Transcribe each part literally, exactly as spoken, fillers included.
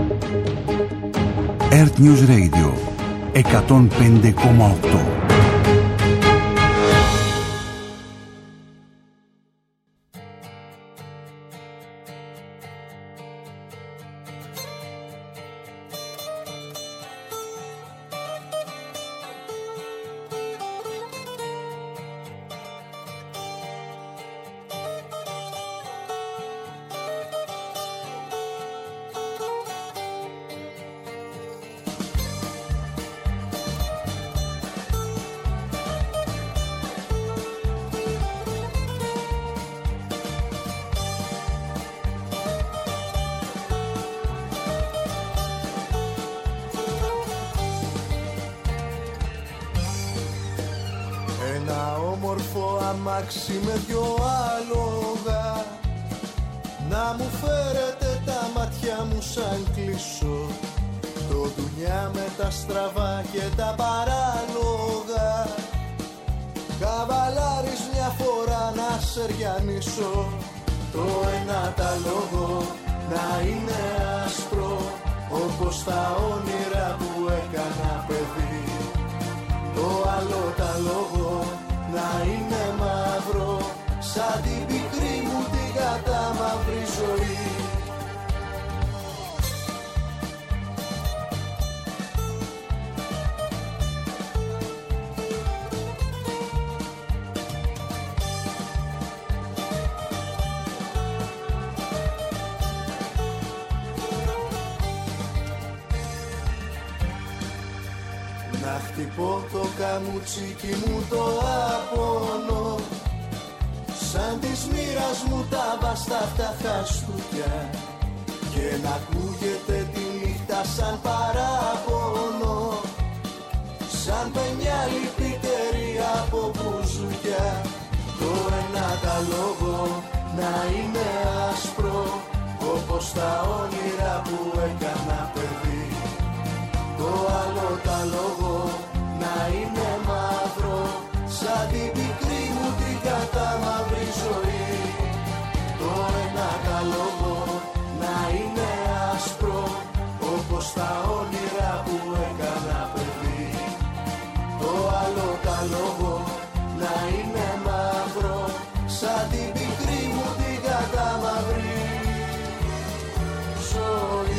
Earth News Radio εκατόν πέντε κόμμα οκτώ. Με δυο άλογα να μου φέρετε τα μάτια μου σαν κλείσω, το δουλειά με τα στραβά και τα παράλογα. Καβαλάρεις μια φορά να σεριανίσω, το ένα τα λόγο να είναι άσπρο όπως τα όνειρα που έκανα παιδί, το άλλο τα λόγο να είναι μαύρο σαν την πικρή μου την κατάμαυρη ζωή. Να χτυπώ το καμουτσίκι μου το απόνο, σαν της μοίρας μου τα βαστά χαστούκια, και να ακούγεται τη νύχτα σαν παράπονο, σαν παινιά λυπητερή από μπουζούκια. Το ένα τα λόγο να είναι άσπρο όπως τα όνειρα που έκανα παιδί, το άλλο τα λόγο να είναι μαύρο σαν την πικρή μου την κατάμαυρη ζωή. Το ένα τα λόγο να είναι άσπρο όπως τα όνειρα που έκανα παιδί, το άλλο τα λόγο να είναι μαύρο σαν την πικρή μου την κατάμαυρη ζωή.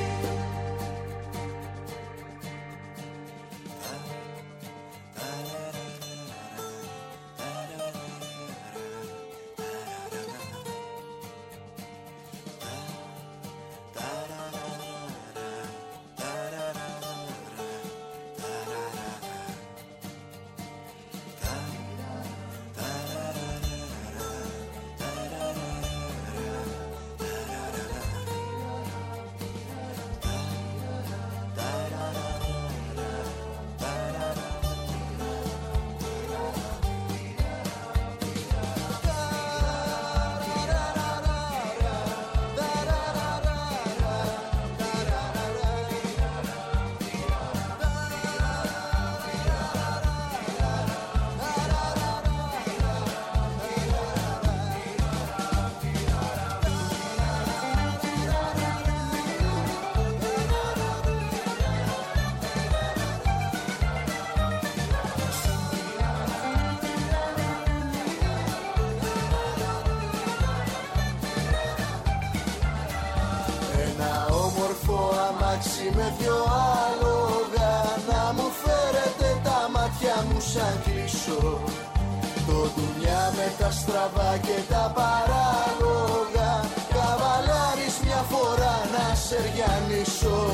Με δυο άλογα να μου φέρετε τα μάτια μου σαν κλείσω, το δουλειά με τα στραβά και τα παράλογα. Καβαλάρεις μια φορά να σεριανίσω.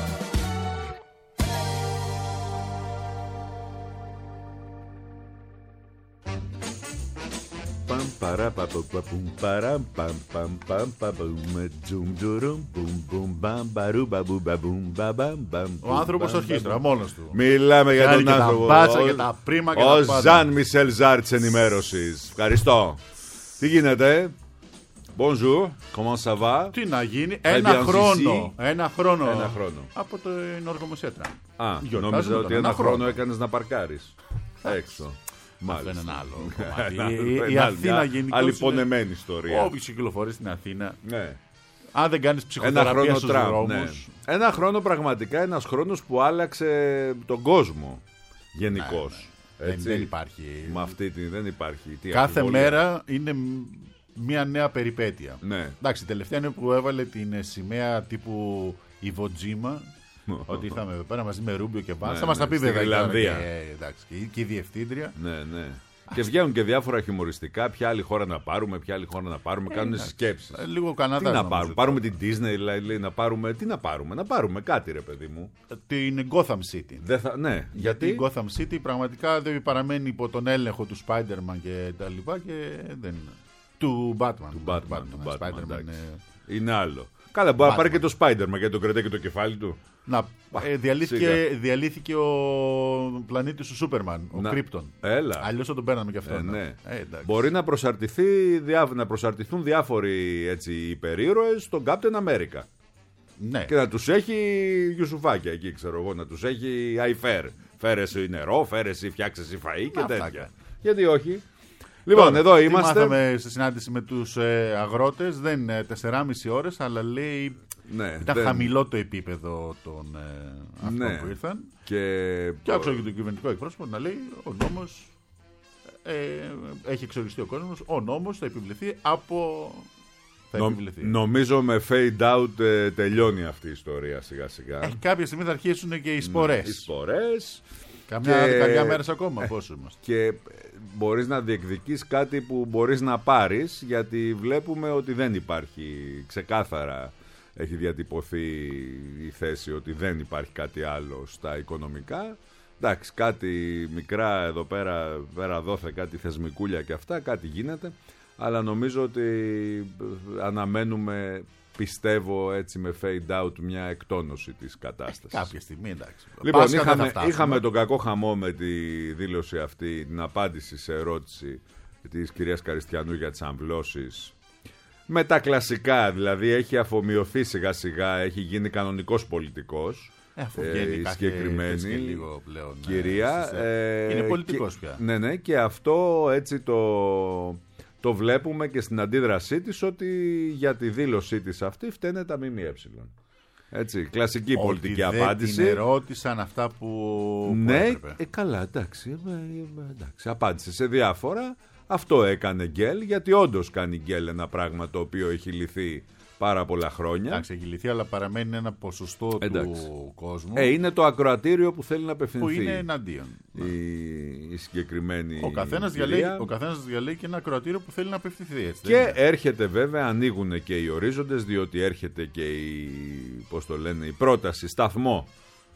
Ο άνθρωπος ορχήστρα, μόνος του. Μιλάμε για τον άνθρωπο. Ο Ζαν Μισελ Ζάρ της ενημέρωσης. Ευχαριστώ. Τι γίνεται? Bonjour, comment ça va? Τι να γίνει, ένα χρόνο, ένα χρόνο. Ένα χρόνο. Από την οργομοσέτρα. Α, νόμιζα ότι ένα χρόνο έκανες να παρκάρεις έξω. Αυτό είναι ένα άλλο κομμάτι. Η Αθήνα γενικώς αλιπονεμένη ιστορία. Όποιος κυκλοφορεί στην Αθήνα, αν δεν κάνεις ψυχοθεραπεία στους δρόμους, Ένα χρόνο πραγματικά, ένας χρόνος που άλλαξε τον κόσμο γενικώς. Ναι, ναι. Δεν, δεν υπάρχει. Με αυτή τη, δεν υπάρχει. Τι Κάθε αμφιβολία. Μέρα είναι μια νέα περιπέτεια. Ναι. Εντάξει, τελευταία είναι που έβαλε την σημαία τύπου Iwo Jima. Ότι ήρθαμε εδώ πέρα μαζί με Ρούμπιο και Βάνς. Ναι, θα μας ναι, τα πει βέβαια και, εντάξει, και, και η διευθύντρια. Ναι, ναι. Και βγαίνουν και διάφορα χιουμοριστικά. Ποια άλλη χώρα να πάρουμε, ποια άλλη χώρα να πάρουμε. Ε, κάνουν συσκέψεις. Ε, λίγο Καναδά. Τι να πάρουμε, πάρουμε την Disney, λέει, να πάρουμε. Τι να πάρουμε, να πάρουμε κάτι, ρε παιδί μου. Την Gotham City. Δεν θα, ναι, γιατί η Gotham City πραγματικά δεν παραμένει υπό τον έλεγχο του Spider-Man και τα λοιπά. Και δεν... Του Batman. Του Batman. Batman, του Batman, Spider-Man είναι... είναι άλλο. Καλά, μπορεί να πάρει και το Spider-Man γιατί το κρατάει και το κεφάλι του. Να, ε, διαλύθηκε, διαλύθηκε ο πλανήτης του Σούπερμαν, ο Κρύπτον. Έλα. Αλλιώς θα τον παίρναμε και αυτό. Ε, ναι. ε, Μπορεί να, προσαρτηθεί, να προσαρτηθούν διάφοροι έτσι, υπερήρωες στον Captain America. Ναι. Και να τους έχει γιουσουφάκια εκεί, ξέρω εγώ. Να τους έχει αϊφέρ. Φέρε εσύ νερό, φέρε εσύ φτιάξε εσύ φαΐ και τέτοια. Φτάκα. Γιατί όχι. Λοιπόν, τώρα, εδώ είμαστε. Μάθαμε στη συνάντηση με τους ε, αγρότες. Δεν είναι τεσσεράμισι ώρες, αλλά λέει. Ναι, ήταν δεν... χαμηλό το επίπεδο των ε, αυτών ναι. που ήρθαν. Και, και άκουσα και τον κυβερνητικό εκπρόσωπο να λέει: ο νόμος ε, έχει εξοριστεί ο κόσμος. Ο νόμος θα επιβληθεί από. Θα Νο, επιβληθεί. Νομίζω με fade out ε, τελειώνει αυτή η ιστορία σιγά σιγά. Ε, κάποια στιγμή θα αρχίσουν και οι σπορές. Ναι, οι σπορές. Καμιά και... δεκαετία μέρες ακόμα. Ε, πόσο είμαστε. Και μπορείς να διεκδικείς κάτι που μπορείς να πάρεις, γιατί βλέπουμε ότι δεν υπάρχει ξεκάθαρα. Έχει διατυπωθεί η θέση ότι δεν υπάρχει κάτι άλλο στα οικονομικά. Εντάξει, κάτι μικρά εδώ πέρα, πέρα δόθε, κάτι θεσμικούλια και αυτά, κάτι γίνεται. Αλλά νομίζω ότι αναμένουμε, πιστεύω έτσι με fade out, μια εκτόνωση της κατάστασης. Ε, κάποια στιγμή, εντάξει. Λοιπόν, Πάσχα είχαμε, είχαμε τον κακό χαμό με τη δήλωση αυτή, την απάντηση σε ερώτηση της κυρίας Καριστιανού για τις αμβλώσεις. Με τα κλασικά, δηλαδή έχει αφομοιωθεί σιγά σιγά, έχει γίνει κανονικός πολιτικός. Ε, αφού βγαίνει η συγκεκριμένη και λίγο πλέον, κυρία. Ε, είναι πολιτικός και, πια. Ναι, ναι, και αυτό έτσι το, το βλέπουμε και στην αντίδρασή της, ότι για τη δήλωσή της αυτή φταίνε τα ΜΜΕ. Έτσι, κλασική ότι πολιτική δεν απάντηση. Την ερώτησαν αυτά που, ναι, που ε, καλά, εντάξει, ε, εντάξει, απάντησε σε διάφορα. Αυτό έκανε γκέλ, γιατί όντως κάνει γκέλ ένα πράγμα το οποίο έχει λυθεί πάρα πολλά χρόνια. Εντάξει, έχει λυθεί, αλλά παραμένει ένα ποσοστό εντάξει. του κόσμου. Ε, είναι το ακροατήριο που θέλει να απευθυνθεί. Που είναι εναντίον. Η, η συγκεκριμένη. Ο καθένας διαλέγει, ο καθένας διαλέγει και ένα ακροατήριο που θέλει να απευθυνθεί. Έτσι, και έρχεται βέβαια, ανοίγουν και οι ορίζοντες, διότι έρχεται και η, πώς το λένε, η πρόταση σταθμό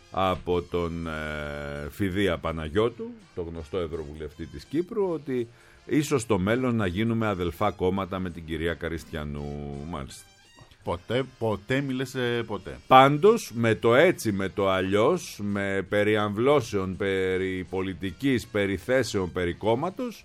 από τον ε, Φιδία Παναγιώτου, το γνωστό ευρωβουλευτή της Κύπρου, ότι ίσως στο μέλλον να γίνουμε αδελφά κόμματα με την κυρία Καριστιανού. Μάλιστα. Ποτέ, ποτέ μίλησε ποτέ. Πάντως με το έτσι, με το αλλιώς, με περί αμβλώσεων, περί πολιτικής, περί θέσεων, περί κόμματος,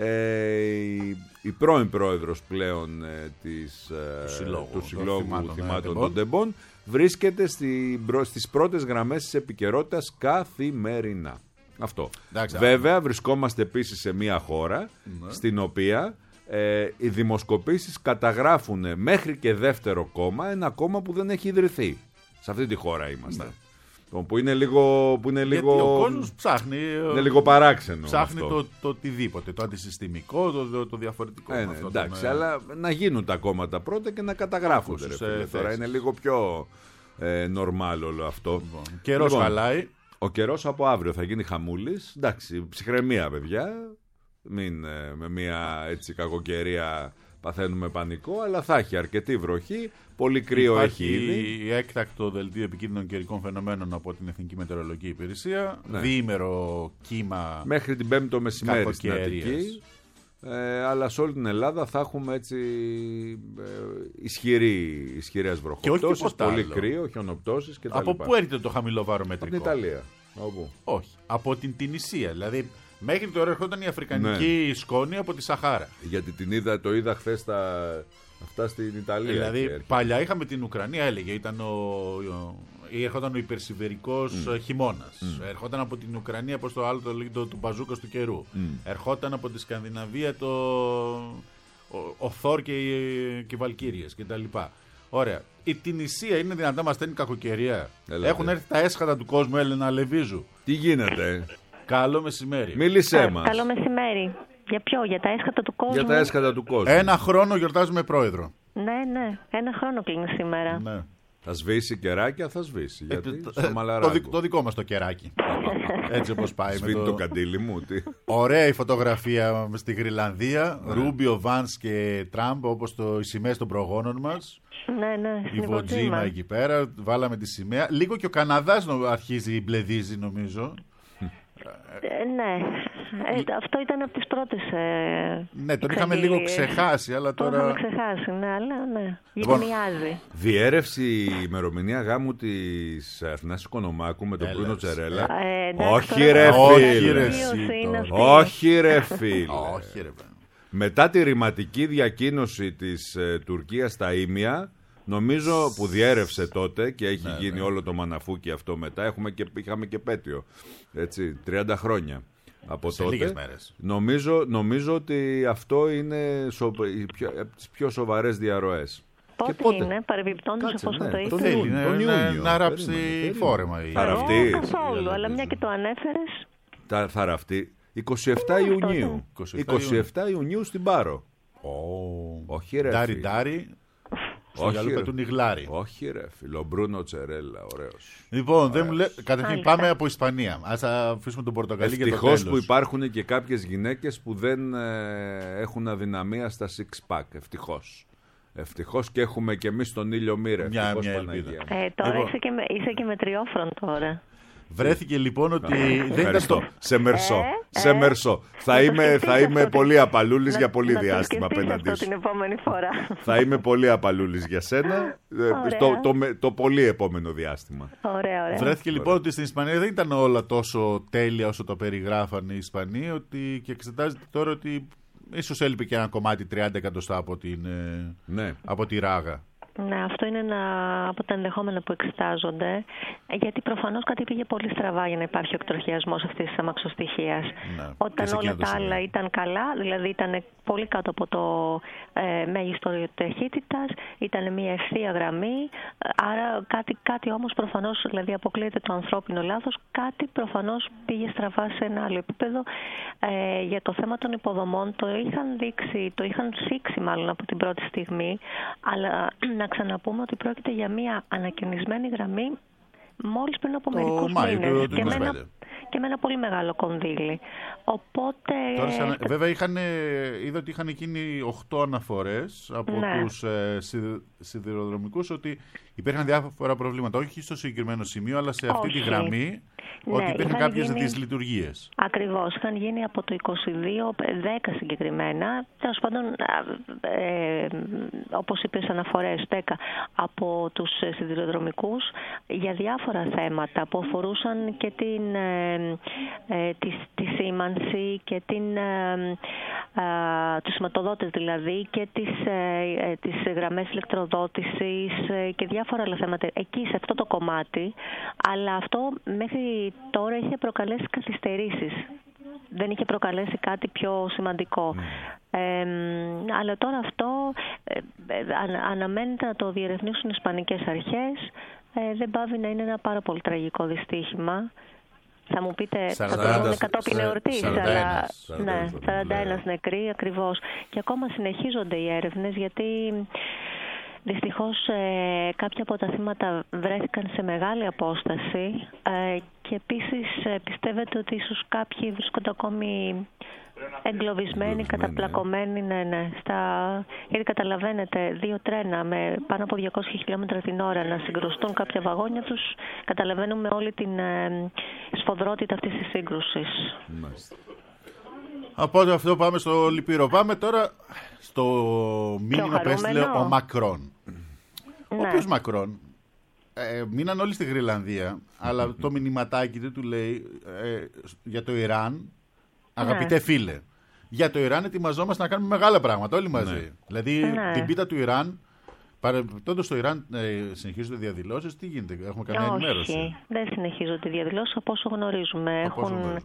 ε, η, η πρώην πρόεδρος πλέον ε, της, ε, του Συλλόγου, του συλλόγου θυμάτων, θυμάτων των Τεμπών βρίσκεται στη, στις πρώτες γραμμές της επικαιρότητας καθημερινά. Αυτό. Εντάξει, βέβαια α... βρισκόμαστε επίσης σε μια χώρα ναι. στην οποία ε, οι δημοσκοπήσεις καταγράφουν μέχρι και δεύτερο κόμμα ένα κόμμα που δεν έχει ιδρυθεί. Σε αυτή τη χώρα είμαστε. Ναι. Που είναι λίγο, που είναι λίγο, γιατί ο κόσμος ψάχνει, είναι λίγο παράξενο. Ψάχνει αυτό. το, το οτιδήποτε, το αντισυστημικό, το, το, το διαφορετικό. Ε, ναι, αυτό εντάξει, τον, αλλά να γίνουν τα κόμματα πρώτα και να καταγράφονται. Ρε, φίλε, τώρα είναι λίγο πιο ε, νορμάλ όλο αυτό. Λοιπόν, καιρός λοιπόν, χαλάει. Ο καιρός από αύριο θα γίνει χαμούλης. Εντάξει, ψυχραιμία παιδιά. Μην ε, με μια έτσι κακοκαιρία παθαίνουμε πανικό, αλλά θα έχει αρκετή βροχή. Πολύ κρύο υπάρχει έχει ήδη. Υπάρχει έκτακτο δελτίο επικίνδυνων καιρικών φαινομένων από την Εθνική Μετεωρολογική Υπηρεσία. Ναι. Διήμερο κύμα. Μέχρι την Πέμπτη το μεσημέρι στην Αττική. Ε, αλλά σε όλη την Ελλάδα θα έχουμε έτσι ε, ισχυρή, ισχυρές βροχοπτώσεις, πολύ άλλο. Κρύο, χιονοπτώσεις κτλ. Από πού έρχεται το χαμηλό βαρομετρικό? Από την Ιταλία. Όπου? Όχι, από την Τινησία. Δηλαδή μέχρι τώρα ερχόταν η αφρικανική ναι. σκόνη από τη Σαχάρα. Γιατί την είδα, το είδα χθες τα... αυτά στην Ιταλία. Δηλαδή παλιά είχαμε την Ουκρανία, έλεγε, ήταν ο, ο, έρχονταν ο υπερσιβερικός mm. χειμώνας. Mm. Ερχόταν από την Ουκρανία, όπως το άλλο το λέγει, το, το μπαζούκας του καιρού. Mm. Ερχόταν από τη Σκανδιναβία το, ο, ο Θόρ και οι, και οι Βαλκύριες κτλ. Ωραία. Η Τινησία είναι δυνατά να μας στέλνει κακοκαιρία? Έλατε. Έχουν έρθει τα έσχατα του κόσμου, Έλενα Λεβίζου. Τι γίνεται? Καλό μεσημέρι. Μίλησέ Ε, μας. Καλό μεσημέρι. Για ποιο, για τα έσχατα του κόσμου? Για τα έσχατα του κόσμου. Ένα χρόνο γιορτάζουμε πρόεδρο. Ναι, ναι. Ένα χρόνο κλείνει σήμερα. Ναι. Θα σβήσει κεράκια, θα σβήσει. Ε, Γιατί το, στο το, Μαλαράκο. δικό- το δικό μας το κεράκι. Έτσι όπως πάει. Σβήνει με το το... καντήλι μου. Τι. Ωραία η φωτογραφία στη Γρυλανδία. Ρούμπιο, Βάνς και Τραμπ, όπως το, οι σημαίες των προγόνων μας. Ναι, ναι. Η στην Βοτζίμα Ιβοτζίμα. εκεί πέρα. Βάλαμε τη σημαία. Λίγο και ο Καναδάς νο- αρχίζει, μπλεδίζει νομίζω. Ε, ναι. Ε, αυτό ήταν από τις πρώτες. Ε, Ναι, τον είχαμε λίγο εξαγγελίες. ξεχάσει, αλλά Το τώρα. είχαμε ξεχάσει, ναι, αλλά ναι. Λοιπόν, Γυμνιάζει. Διέρευση η ημερομηνία γάμου της Αθηνάς Οικονομάκου με τον Έλα, Μπρούνο εσύ. Τσερέλα. Ε, εντάξει, Όχι τώρα ρε το- Όχι, φίλε. ρε, Ιδίως εσύ είναι τώρα. αυτή. Όχι ρε φίλε. Όχι, ρε παιδί. Μετά τη ρηματική διακοίνωση της ε, Τουρκίας στα Ήμια, νομίζω που διέρευσε τότε και έχει Ναι, γίνει ναι. όλο το μαναφούκι αυτό μετά, έχουμε και, είχαμε και πέτειο, έτσι, τριάντα χρόνια από Σε τότε. λίγες μέρες. Νομίζω, νομίζω ότι αυτό είναι σο, οι πιο, από τις πιο σοβαρές διαρροές. Πότε, Και πότε? είναι, παρεμπιπτόντως, Κάτσε, εφόσον ναι, το τον είπε. Θέλει Ιούνιο, να, τον να, Ιούνιο. να ράψει Περίμενε, περίμενε. φόρεμα. η- Άρα Εγώ αυτή- καθόλου, η- αλλά μια και το ανέφερες. Τα, θα ραφτεί εικοστή εβδόμη Ιουνίου. εικοστή εβδόμη εικοστή εβδόμη Ιουνίου στην Πάρο. Ω, Όχι, ρε, Ντάρι φίλε. ντάρι. Στο Όχι, γυαλό ρε. πετούν οι γλάρι. Όχι ρε φίλο, ο Μπρούνο Τσερέλα, ωραίος. Λοιπόν, δεν μου λέει. Καταρχήν Μάλιστα. πάμε από Ισπανία. Ας αφήσουμε τον Πορτογαλί για το Ευτυχώς τέλος. που υπάρχουν και κάποιες γυναίκες που δεν ε, έχουν αδυναμία στα six pack. Ευτυχώς. Ευτυχώς και έχουμε και εμείς τον ήλιο μοίρα. Μια- Ευτυχώς, μια Παναγία ελπίδα. μου. Ε, τώρα Λοιπόν. είσαι, και με, είσαι και με τριόφρον τώρα. Βρέθηκε λοιπόν ότι δεν ήταν Ευχαριστώ. το. Σε μερσό. Ε, Σε ε, μερσό. Θα να το είμαι, σκεφτείς θα είμαι αυτό πολύ την- απαλούλης να- για πολύ να το διάστημα σκεφτείς απέναντί αυτό σου. την επόμενη φορά. Θα είμαι πολύ απαλούλης για σένα ε, Ωραία. το, το, με- το πολύ επόμενο διάστημα. Ωραία, ωραία. Βρέθηκε λοιπόν ότι στην Ισπανία δεν ήταν όλα τόσο τέλεια όσο το περιγράφανε οι Ισπανοί, ότι και εξετάζεται τώρα ότι ίσως έλειπε και ένα κομμάτι τριάντα εκατοστά από, την, ε, Ναι. από τη ράγα. Ναι, αυτό είναι ένα από τα ενδεχόμενα που εξετάζονται, γιατί προφανώς κάτι πήγε πολύ στραβά για να υπάρχει ο εκτροχιασμός αυτής της αμαξοστοιχείας. Ναι, και Όταν σε εκείνο όλα το τα σημείο. άλλα ήταν καλά, δηλαδή ήταν πολύ κάτω από το ε, μέγιστο ταχύτητας, ήταν μια ευθεία γραμμή, ε, άρα κάτι, κάτι όμως προφανώς, δηλαδή αποκλείεται το ανθρώπινο λάθος, κάτι προφανώς πήγε στραβά σε ένα άλλο επίπεδο. Ε, για το θέμα των υποδομών το είχαν δείξει, το είχαν θίξει μάλλον από την πρώτη στιγμή, αλλά να ξαναπούμε ότι πρόκειται για μια ανακαινισμένη γραμμή μόλις πριν από Το μερικούς Μάιο του μήνες και με, είκοσι ένα, πέντε. και με ένα πολύ μεγάλο κονδύλι. Οπότε... Τώρα, σαν- βέβαια, είχαν, είδα ότι είχαν εκείνοι οκτώ αναφορές από Ναι. τους ε, σιδη- σιδηροδρομικούς ότι υπήρχαν διάφορα προβλήματα. Όχι στο συγκεκριμένο σημείο, αλλά σε αυτή τη Όχι. γραμμή, Ναι, ότι υπήρχαν είχαν κάποιες γίνει- δυσλειτουργίες. Ακριβώς, είχαν γίνει από το είκοσι δύο, δέκα συγκεκριμένα, τέλος πάντων, ε, όπως είπες αναφορές, δέκα από τους σιδηροδρομικούς για διάφορα θέματα που αφορούσαν και την, ε, ε, τη, τη σήμανση και την, ε, ε, τους σηματοδότες δηλαδή και τις, ε, ε, τις γραμμές ηλεκτροδότησης ε, και διάφορα άλλα θέματα εκεί σε αυτό το κομμάτι, αλλά αυτό μέχρι τώρα είχε προκαλέσει καθυστερήσεις. Δεν είχε προκαλέσει κάτι πιο σημαντικό. Ε, αλλά τώρα αυτό ε, ε, ανα- αναμένεται να το διερευνήσουν οι Ισπανικές αρχές. Ε, δεν πάβει να είναι ένα πάρα πολύ τραγικό δυστύχημα. Θα μου πείτε, θα το σαράντα, δούμε κατόπιν σε- εορτής, σαράντα αλλά ένα, ναι, σαράντα ένα ναι. νεκροί ακριβώς. Και ακόμα συνεχίζονται οι έρευνες, γιατί δυστυχώς ε, κάποια από τα θύματα βρέθηκαν σε μεγάλη απόσταση ε, και επίσης ε, πιστεύετε ότι ίσως κάποιοι βρίσκονται ακόμη εγκλωβισμένοι, Εγκλωβισμένοι, καταπλακωμένοι, ναι, ναι, στα... γιατί καταλαβαίνετε δύο τρένα με πάνω από διακόσια χιλιόμετρα την ώρα να συγκρουστούν κάποια βαγόνια τους, καταλαβαίνουμε όλη την ε, σφοδρότητα αυτής της σύγκρουσης. Μάλιστα. Από αυτό πάμε στο λυπηρό. Πάμε τώρα στο μήνυμα που έστειλε χαρούμενο. ο Μακρόν. Ο Ναι. οποίος Μακρόν, ε, μείναν όλοι στη Γρυλανδία, αλλά το μηνυματάκι του του λέει ε, για το Ιράν, αγαπητέ Ναι. φίλε, για το Ιράν ετοιμαζόμαστε να κάνουμε μεγάλα πράγματα όλοι μαζί. Ναι. Δηλαδή Ναι. την πίτα του Ιράν, παρεμπιπτόντως στο Ιράν ε, συνεχίζονται διαδηλώσεις, τι γίνεται, έχουμε καμία ενημέρωση. Όχι, δεν συνεχίζονται οι διαδηλώσεις από όσο γνωρίζουμε. Από όσο Έχουν, γνωρίζουμε.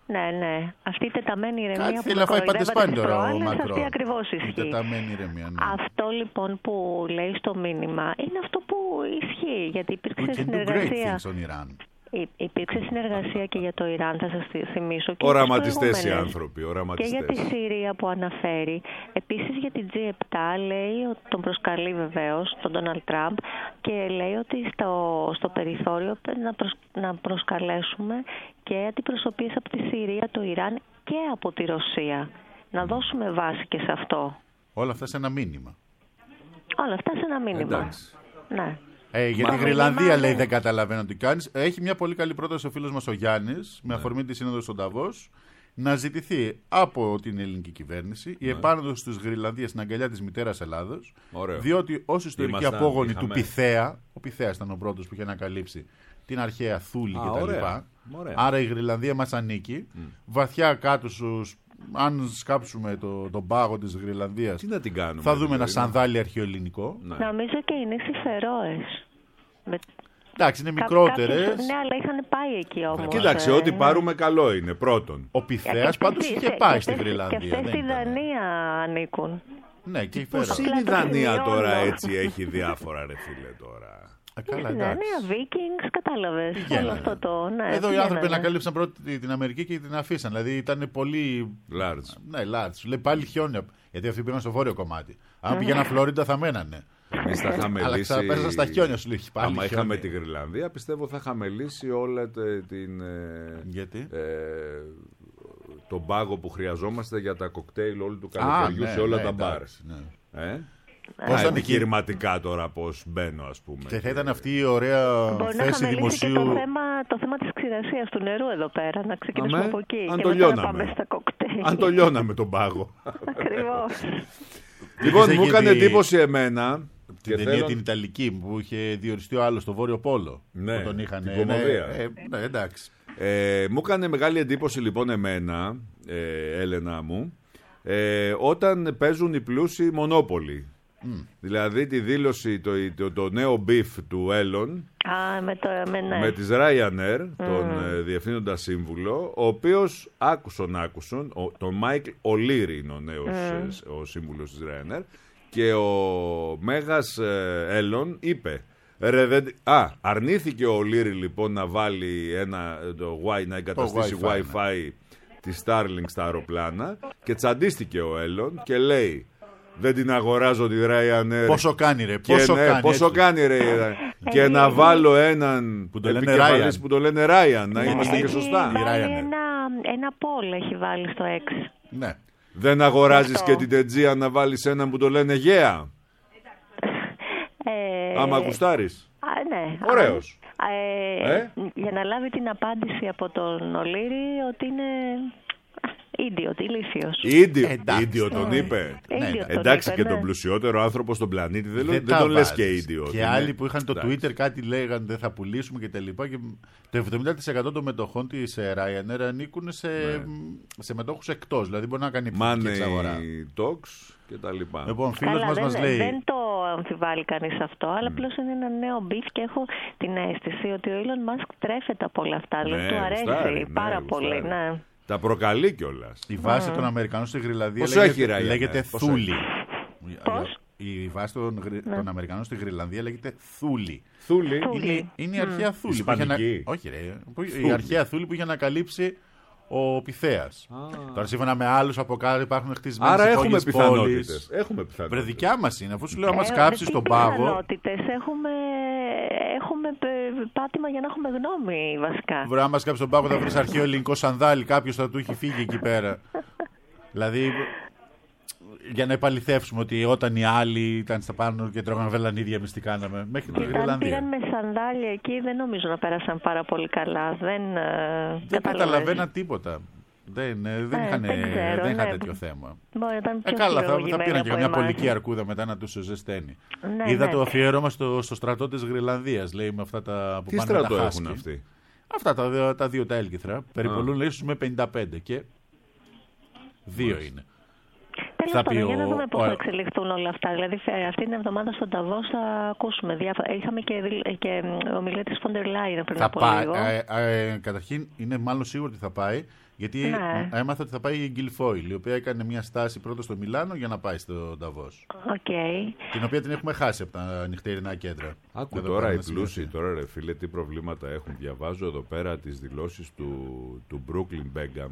Ναι, ναι. Αυτή η τεταμένη ηρεμία Κάτι που θέλει να φάει παντεσπάνι τώρα ο Μακρόν. αυτή ακριβώς ισχύει. Η τεταμένη ηρεμία, ναι. Αυτό λοιπόν που λέει στο μήνυμα είναι αυτό που ισχύει, γιατί υπήρξε We can do great συνεργασία. things on Iran. Υπήρξε συνεργασία και για το Ιράν, θα σας θυμίσω. Οραματιστές οι άνθρωποι. Οραματιστές. Και για τη Συρία που αναφέρει. Επίσης για την τζι επτά λέει ότι τον προσκαλεί βεβαίως, τον Ντόναλντ Τραμπ, και λέει ότι στο, στο περιθώριο πρέπει να, προσ, να προσκαλέσουμε και αντιπροσωπείες από τη Συρία, το Ιράν και από τη Ρωσία. Να δώσουμε βάση και σε αυτό. Όλα αυτά σε ένα μήνυμα. Όλα αυτά σε ένα μήνυμα. Εντάξει. Ναι. Ε, για Μα, τη Γρυλανδία λέει ναι. δεν καταλαβαίνω τι κάνεις. Έχει μια πολύ καλή πρόταση ο φίλος μας ο Γιάννης, με αφορμή τη σύνοδο στον Νταβός, να ζητηθεί από την ελληνική κυβέρνηση η επάνωδος της Γρυλανδίας στην αγκαλιά της μητέρας Ελλάδος. Ωραίο. Διότι ως ιστορική Ήμασταν, απόγονη είχαμε. του Πυθέα, ο Πυθέας ήταν ο πρώτος που είχε ανακαλύψει την αρχαία Θούλη κτλ. Ωραία. Ωραία. Άρα η Γρυλανδία μας ανήκει. Mm. Βαθιά κάτω στους. Αν σκάψουμε το, τον πάγο της Γρυλανδίας, Τι να την κάνουμε, θα δούμε ένα δηλαδή. σανδάλι αρχαιοελληνικό. Ναι. Νομίζω και οι νήσοι Φερόες. Με... Εντάξει, είναι Κά- μικρότερες. κάποιες- Ναι, αλλά είχαν πάει εκεί όμως. Κοίταξε, ε, ό,τι ναι. πάρουμε καλό είναι. Πρώτον. Ο Και Πυθέας αυτές- πάντως και- είχε και πάει αυτές- στη Και Γρυλανδία. αυτές δεν στη ήταν. Δανία ανήκουν. Ναι, και εκεί Πώς πέρα. είναι η Δανία Πλατωνιώνω. τώρα έτσι, έχει διάφορα ρε φίλε τώρα. Α, Και καλά, στη εντάξει. Δανία, Vikings, κατάλαβες. Πηγαίνανε. Όλο αυτό το. Ναι, Εδώ οι πηγαίνανε. άνθρωποι ανακαλύψαν πρώτη την Αμερική και την αφήσαν. Δηλαδή ήταν πολύ. Large. Ναι, large. Λέει πάλι χιόνια. Γιατί αυτοί πήγαν στο βόρειο κομμάτι. Αν Ναι. πήγαιναν Φλόριντα θα μένανε. Εμείς θα είχαμε Αλλά λύσει. ξαναπέσαν στα χιόνια σου λέει. Πάλι Άμα χιόνια. είχαμε τη Γρυλανδία, πιστεύω θα είχαμε λύσει όλα τε- την. ε, Γιατί? ε, τον πάγο που χρειαζόμαστε για τα κοκτέιλ όλου του Α, καλοκαιριού ναι, σε όλα ναι, τα μπαρ. εντάξει, ναι. Ε? Πώς Α, θα επιχειρηματικά τώρα πώς μπαίνω, ας πούμε. Και θα ήταν αυτή η ωραία Μπορεί να θέση είχαμε λύσει και δημοσίου. το θέμα, το θέμα της ξηρασίας του νερού εδώ πέρα. Να ξεκινήσουμε Αμέ, από εκεί. αν και το μετά να λιώναμε. πάμε στα κοκτέιλ. Αν το λιώναμε τον πάγο. Ακριβώς. Λοιπόν, Είχε μου έκανε τη- εντύπωση εμένα. Την και ταινία θέλω- την Ιταλική που είχε διοριστεί ο άλλος στο Βόρειο Πόλο. Ναι, που τον είχαν. την ναι, κομμωδία. ε, ναι, εντάξει. Ε, μου έκανε μεγάλη εντύπωση λοιπόν εμένα, ε, Έλενα μου, ε, όταν παίζουν οι πλούσιοι Μονόπολη. Mm. Δηλαδή τη δήλωση, το, το, το νέο μπιφ του Έλλον Α, με το. Με, ναι. με της Ryanair, τον ε, διευθύνοντα σύμβουλο, ο οποίος άκουσον άκουσον, ο, τον Μάικλ Ολύρη είναι ο νέος ε, ο σύμβουλος της Ryanair, και ο Μέγας ε, Έλλον είπε ρε, δεν... Α, αρνήθηκε ο Ολύρη λοιπόν να βάλει ένα, το, Y, να εγκαταστήσει Wi-Fi, Wi-Fi τη Starlink στα αεροπλάνα, και τσαντίστηκε ο Έλλον και λέει δεν την αγοράζω τη Ryanair. Πόσο κάνει ρε, Και πόσο ναι, κάνει. πόσο έτσι. κάνει ρε. Και να βάλω έναν Που το λένε επικεφαλής Ryan. που το λένε Ryan, να είμαστε Έχει και σωστά. βάλει Ryanair. ένα, ένα poll έχει βάλει στο X. Ναι. Δεν αγοράζεις Αυτό. και την τετζία να βάλεις έναν που το λένε Γέα. Ε, Άμα ακουστάρεις. Α, ναι. Ωραίος. Α, ε, Ε? Για να λάβει την απάντηση από τον Ολύρη ότι είναι idiot, ηλίθιος. Ίδιο, Εντάξει. ίδιο τον είπε. Ε, idiot τον Εντάξει, είπε, και ναι. τον πλουσιότερο άνθρωπο στον πλανήτη δεν, δεν, τα τον λες βάζεις. και ίδιο. Και άλλοι που είχαν το Εντάξει. Twitter κάτι λέγανε δεν θα πουλήσουμε και τα λοιπά. Και το εβδομήντα τοις εκατό των μετοχών της ε, Ryanair ανήκουν σε, σε μετόχους εκτός. Δηλαδή μπορεί να κάνει πτωτική εξαγορά. Money talks και τα λοιπά. Λοιπόν, φίλος Καλά, μας δεν, μας λέει. δεν το αμφιβάλλει κανείς αυτό, αλλά απλώς είναι ένα νέο μπιφ και έχω την αίσθηση ότι ο Elon Musk τρέφεται από όλα αυτά. Δηλαδή Ναι, του αρέσει γουστάρει, ναι, πάρα γουστάρει. πολύ. Ναι. Τα προκαλεί κιόλας. Η βάση των Αμερικανών στη Γρυλανδία Πόσο έχει η λέγεται, Ryanair? λέγεται Πόσο Θούλη. Πώς? Η βάση των, Γρη- των Αμερικανών στη Γρυλανδία λέγεται Θούλη. Θούλη. Θούλη. Είναι, είναι η αρχαία Θούλη. που είχε ανα- Ισπανική. Όχι, ρε. Που... Η Θούλη. αρχαία Θούλη που είχε ανακαλύψει ο Πυθέας. Τώρα σύμφωνα με άλλους από κάτω υπάρχουν χτισμένες Άρα έχουμε υπόγειες πιθανότητες. πόλεις. Έχουμε Βρε, πιθανότητες. δικιά μας είναι. Αφού σου λέω, άμα Ε, σκάψεις τι τον πάγο. πιθανότητες, Έχουμε, έχουμε πε- πάτημα για να έχουμε γνώμη βασικά. Βρε, άμα σκάψεις τον πάγο θα βρεις αρχαίο ελληνικό σανδάλι. Κάποιος θα του έχει φύγει εκεί πέρα. Δηλαδή, για να επαληθεύσουμε ότι όταν οι άλλοι ήταν στα πάνω και τρώγαν βελανίδια, εμείς τι κάναμε. Μέχρι την Αν Γρυλανδία. πήγαν με σανδάλια εκεί δεν νομίζω να πέρασαν πάρα πολύ καλά. Δεν, ε, Δεν καταλαβαίνεις. καταλαβαίνα τίποτα. Δεν, ε, δεν Ε, είχαν, δεν ξέρω, δεν είχαν ναι. τέτοιο θέμα. Μπορεί να ήταν Ε, πιο καλά, θα, θα χειρολογημένοι πήραν και από μια εμάς. πολική αρκούδα μετά να τους ζεσταίνει. Ναι, Είδα ναι. το αφιέρωμα στο, στο στρατό της Γρυλανδίας, λέει, με αυτά τα που Τι πάνε με τα στρατό χάσκι. έχουν αυτοί. Αυτά τα, δύο- τα δύο τα έλκυθρα. Περιπολούν, λέει, ίσως με πενήντα πέντε και δύο είναι. Τέλος θα πει ο... Για να δούμε πώς ο... θα εξελιχθούν όλα αυτά. Δηλαδή, αυτή την εβδομάδα στον Νταβός θα ακούσουμε διάφορα. Είχαμε και, και ομιλία της Φόντερ Λάιεν πριν θα από πάει, λίγο. Ε, ε, καταρχήν, είναι μάλλον σίγουρο ότι θα πάει, γιατί ναι. έμαθα ότι θα πάει η Γκιλφόιλ, η οποία έκανε μια στάση πρώτα στο Μιλάνο για να πάει στο Νταβός. Okay. Την οποία την έχουμε χάσει από τα νυχτερινά κέντρα. Άκου τώρα οι πλούσιοι, τώρα ρε φίλε, τι προβλήματα έχουν. Διαβάζω εδώ πέρα τις δηλώσεις του, του Brooklyn Beckham.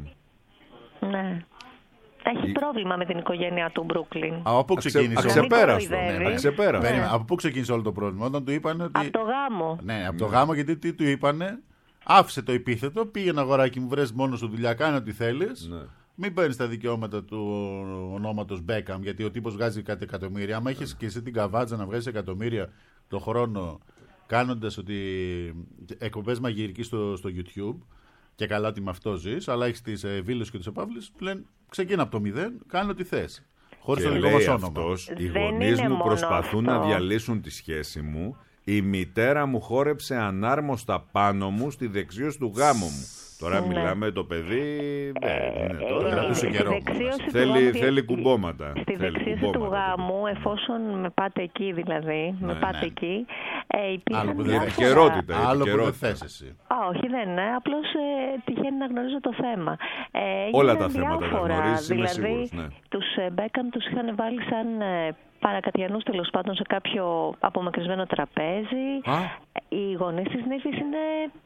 Ναι. Έχει η... πρόβλημα με την οικογένεια του Μπρούκλιν. Από πού ξεκίνησε? Αξεπέραστο. Ναι, αξεπέραστο. Ναι. Από πού ξεκίνησε όλο το πρόβλημα? Όταν του είπαν ότι... Από το γάμο. Ναι, από το γάμο, γιατί τι του είπανε? Άφησε το επίθετο, πήγαινε αγοράκι μου, βρες μόνο σου δουλειά, κάνε ό,τι θέλεις. Ναι. Μην παίρνεις τα δικαιώματα του ονόματος Beckham, γιατί ο τύπος βγάζει κάτι εκατομμύρια. Άμα έχεις και εσύ την καβάτζα να βγάζεις εκατομμύρια το χρόνο, κάνοντας ότι εκπομπές μαγειρική στο, στο YouTube, και καλά ότι με αυτό ζεις, αλλά έχεις τις ε, βίλες και τις επαύλες, λένε ξεκίνα από το μηδέν, κάνε ό,τι θες. Χωρίς το δικό μας όνομα. Αυτός, οι γονείς μου προσπαθούν αυτό. να διαλύσουν τη σχέση μου. Η μητέρα μου χόρεψε ανάρμοστα πάνω μου στη δεξίωση του γάμου μου. Τώρα ναι. μιλάμε το παιδί. Ε, είναι τώρα. Κρατούσε καιρό. Θέλει, θέλει κουμπώματα. Στη δεξίωση του γάμου, εφόσον με πάτε εκεί δηλαδή, ναι, με πάτε ναι. εκεί, ε, υπήρχαν διάφορα... επικαιρότητα. Άλλο που δεν θες εσύ. Α, όχι, δεν είναι. Απλώς ε, τυχαίνει να γνωρίζω το θέμα. Ε, Όλα τα θέματα τα γνωρίζεις, δηλαδή, είμαι σίγουρος. Ναι. Τους Beckham τους είχαν βάλει σαν ε, παρακατιανούς τέλος πάντων σε κάποιο απομακρυσμένο τραπέζι. Α. Οι γονείς της νύφης είναι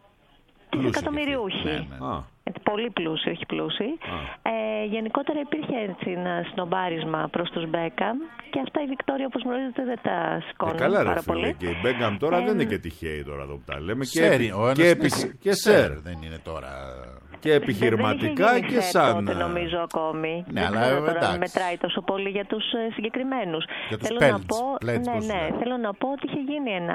εκατομμυριούχοι. Ναι, ναι. Πολύ πλούσιοι, όχι πλούσιοι. Ε, γενικότερα υπήρχε έτσι ένα σνομπάρισμα προς τους Beckham και αυτά η Βικτόρια, όπως γνωρίζετε, δεν τα σηκώνουν ε, καλά, πάρα ρε, πολύ. Φίλε, και η Beckham τώρα ε, δεν είναι και τυχαίοι τώρα εδώ που τα λέμε. Σέρι, και, ο ένας και, επι... και σερ δεν είναι τώρα. Και επιχειρηματικά και σαν. Δεν νομίζω ακόμη. Ναι, δεν αλλά ξέρω τώρα εντάξει. μετράει τόσο πολύ για τους συγκεκριμένους. Για τους θέλω πέλτς, να πω, πλέτς, ναι, ναι, θέλω να πω ότι είχε γίνει ένα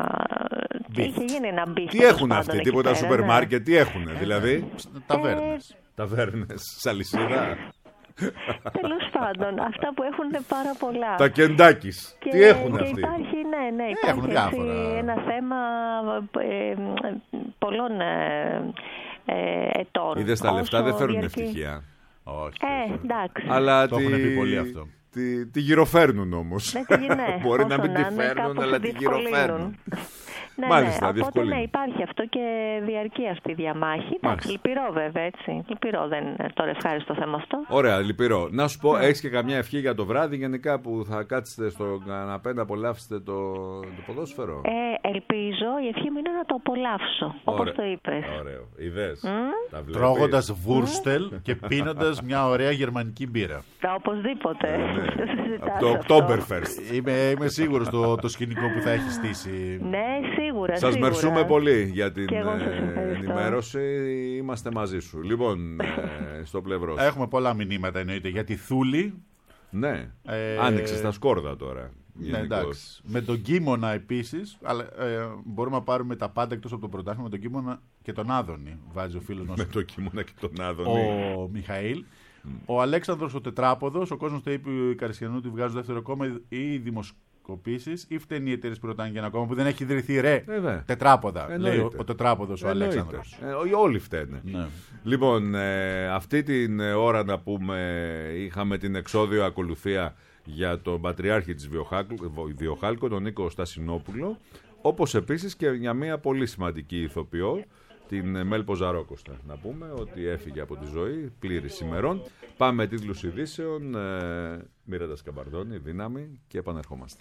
είχε γίνει ένα μπιφ. Τι έχουν αυτοί, τίποτα σούπερ μάρκετ, τι έχουν, δηλαδή. Ταβέρνες. Ταβέρνες, σαλισίδα. Τέλος πάντων, αυτά που έχουν πάρα πολλά. Τα Κεντάκης. Τι έχουν και αυτοί. Υπάρχει, ναι, ναι, υπάρχει έτσι ένα θέμα ε, πολλών ε, ε, ετών. Είδες, τα λεφτά δεν φέρνουν ευτυχία. Όχι. Ε, εντάξει. Αλλά το τη... έχουν πει πολύ αυτό. Τη, τη γυροφέρνουν όμως. Ναι, μπορεί να μην τη φέρνουν, αλλά τη γυροφέρνουν. Ναι, Μάλιστα, ναι. Οπότε ναι, υπάρχει αυτό και διαρκεί αυτή η διαμάχη. Εντάξει, λυπηρό βέβαια, έτσι. Λυπηρό, δεν είναι τώρα ευχάριστο θέμα αυτό. Ωραία, λυπηρό. Να σου πω, έχεις και καμιά ευχή για το βράδυ γενικά που θα κάτσετε στο καναπέ να απολαύσετε το, το ποδόσφαιρο? Ε, ελπίζω, η ευχή μου είναι να το απολαύσω, όπως το είπες. Ωραίο. Ιδέες. Mm? Τρώγοντας βούρστελ mm? και πίνοντας μια ωραία γερμανική μπύρα. Οπωσδήποτε. Ε, ναι. Το Oktoberfest. Είμαι, είμαι σίγουρος το, το σκηνικό που θα έχει στήσει. Ναι, σίγουρα. Σας σίγουρα. μερσούμε πολύ για την ε, ενημέρωση. Είμαστε μαζί σου. Λοιπόν, ε, στο πλευρό σου. Έχουμε πολλά μηνύματα εννοείται για τη Θούλη. Ναι. Ε, Άνοιξε στα σκόρδα τώρα. Ναι, εντάξει. Με τον Κίμωνα επίσης, αλλά ε, μπορούμε να πάρουμε τα πάντα εκτός από το πρωτάθλημα, με τον Κίμωνα και τον Άδωνη. Βάζει ο φίλος μας. Με τον Κίμωνα και τον Άδωνη. Ο Μιχαήλ. Mm. Ο Αλέξανδρος ο Τετράποδος, ο κόσμος το είπε η Καρισιανού ότι βγάζουν δεύτερο κόμμα ή οι δημοσκοπήσεις, ή φταίνει οι εταιρείες που ρωτάνε για ένα κόμμα που δεν έχει ιδρυθεί ρε. Ε, τετράποδα. Εννοείται. Λέει ο, ο Τετράποδος, ο Εννοείται. Αλέξανδρος. Ε, όλοι φταίνε. Ναι. Λοιπόν, ε, αυτή την ώρα να πούμε, είχαμε την εξώδιο ακολουθία για τον Πατριάρχη της Βιοχάλκο, τον Νίκο Στασινόπουλο, όπως επίσης και για μια πολύ σημαντική ηθοποιό, την Μέλ Ποζαρόκοστα. Να πούμε ότι έφυγε από τη ζωή, πλήρης ημερών. Πάμε τίτλους ειδήσεων, ε, Μίραντα Σκαμπαρδόνη, δύναμη, και επανερχόμαστε.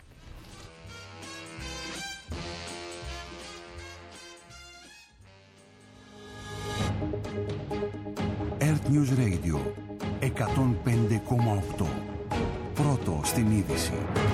Earth News Radio εκατόν πέντε κόμμα οκτώ. Πρώτο στην είδηση.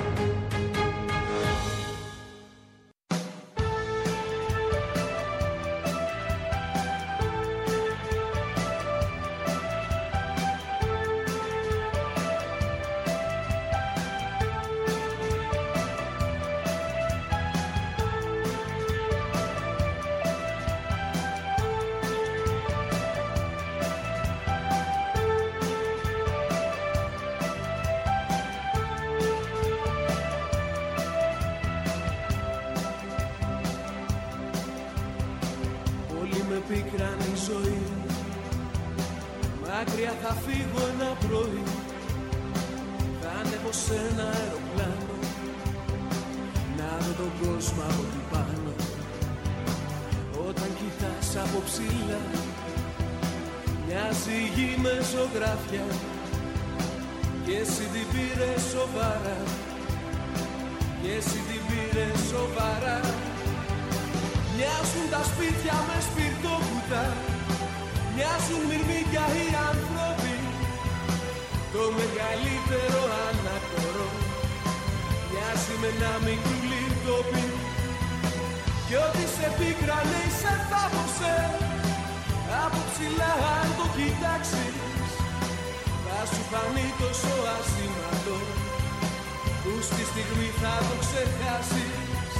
πικράνει η ζωή. Μακριά θα φύγω ένα πρωί, ανέβω σε ένα αεροπλάνο να δω τον κόσμο από την πάνω. Όταν κοιτάς από ψηλά μοιάζει η γη με ζωγράφια και εσύ την πήρες σοβαρά, και εσύ την πήρες σοβαρά. Μοιάζουν τα σπίτια με σπιρτόκουτα, μοιάζουν μυρμήγκια οι άνθρωποι. Το μεγαλύτερο ανακορό μοιάζει με ένα μικρούλι τοπί. Κι ό,τι σε πίκρανε ή σε θάβωσε από ψηλά αν το κοιτάξεις θα σου φανεί τόσο ασήμαντο που στη στιγμή θα το ξεχάσεις.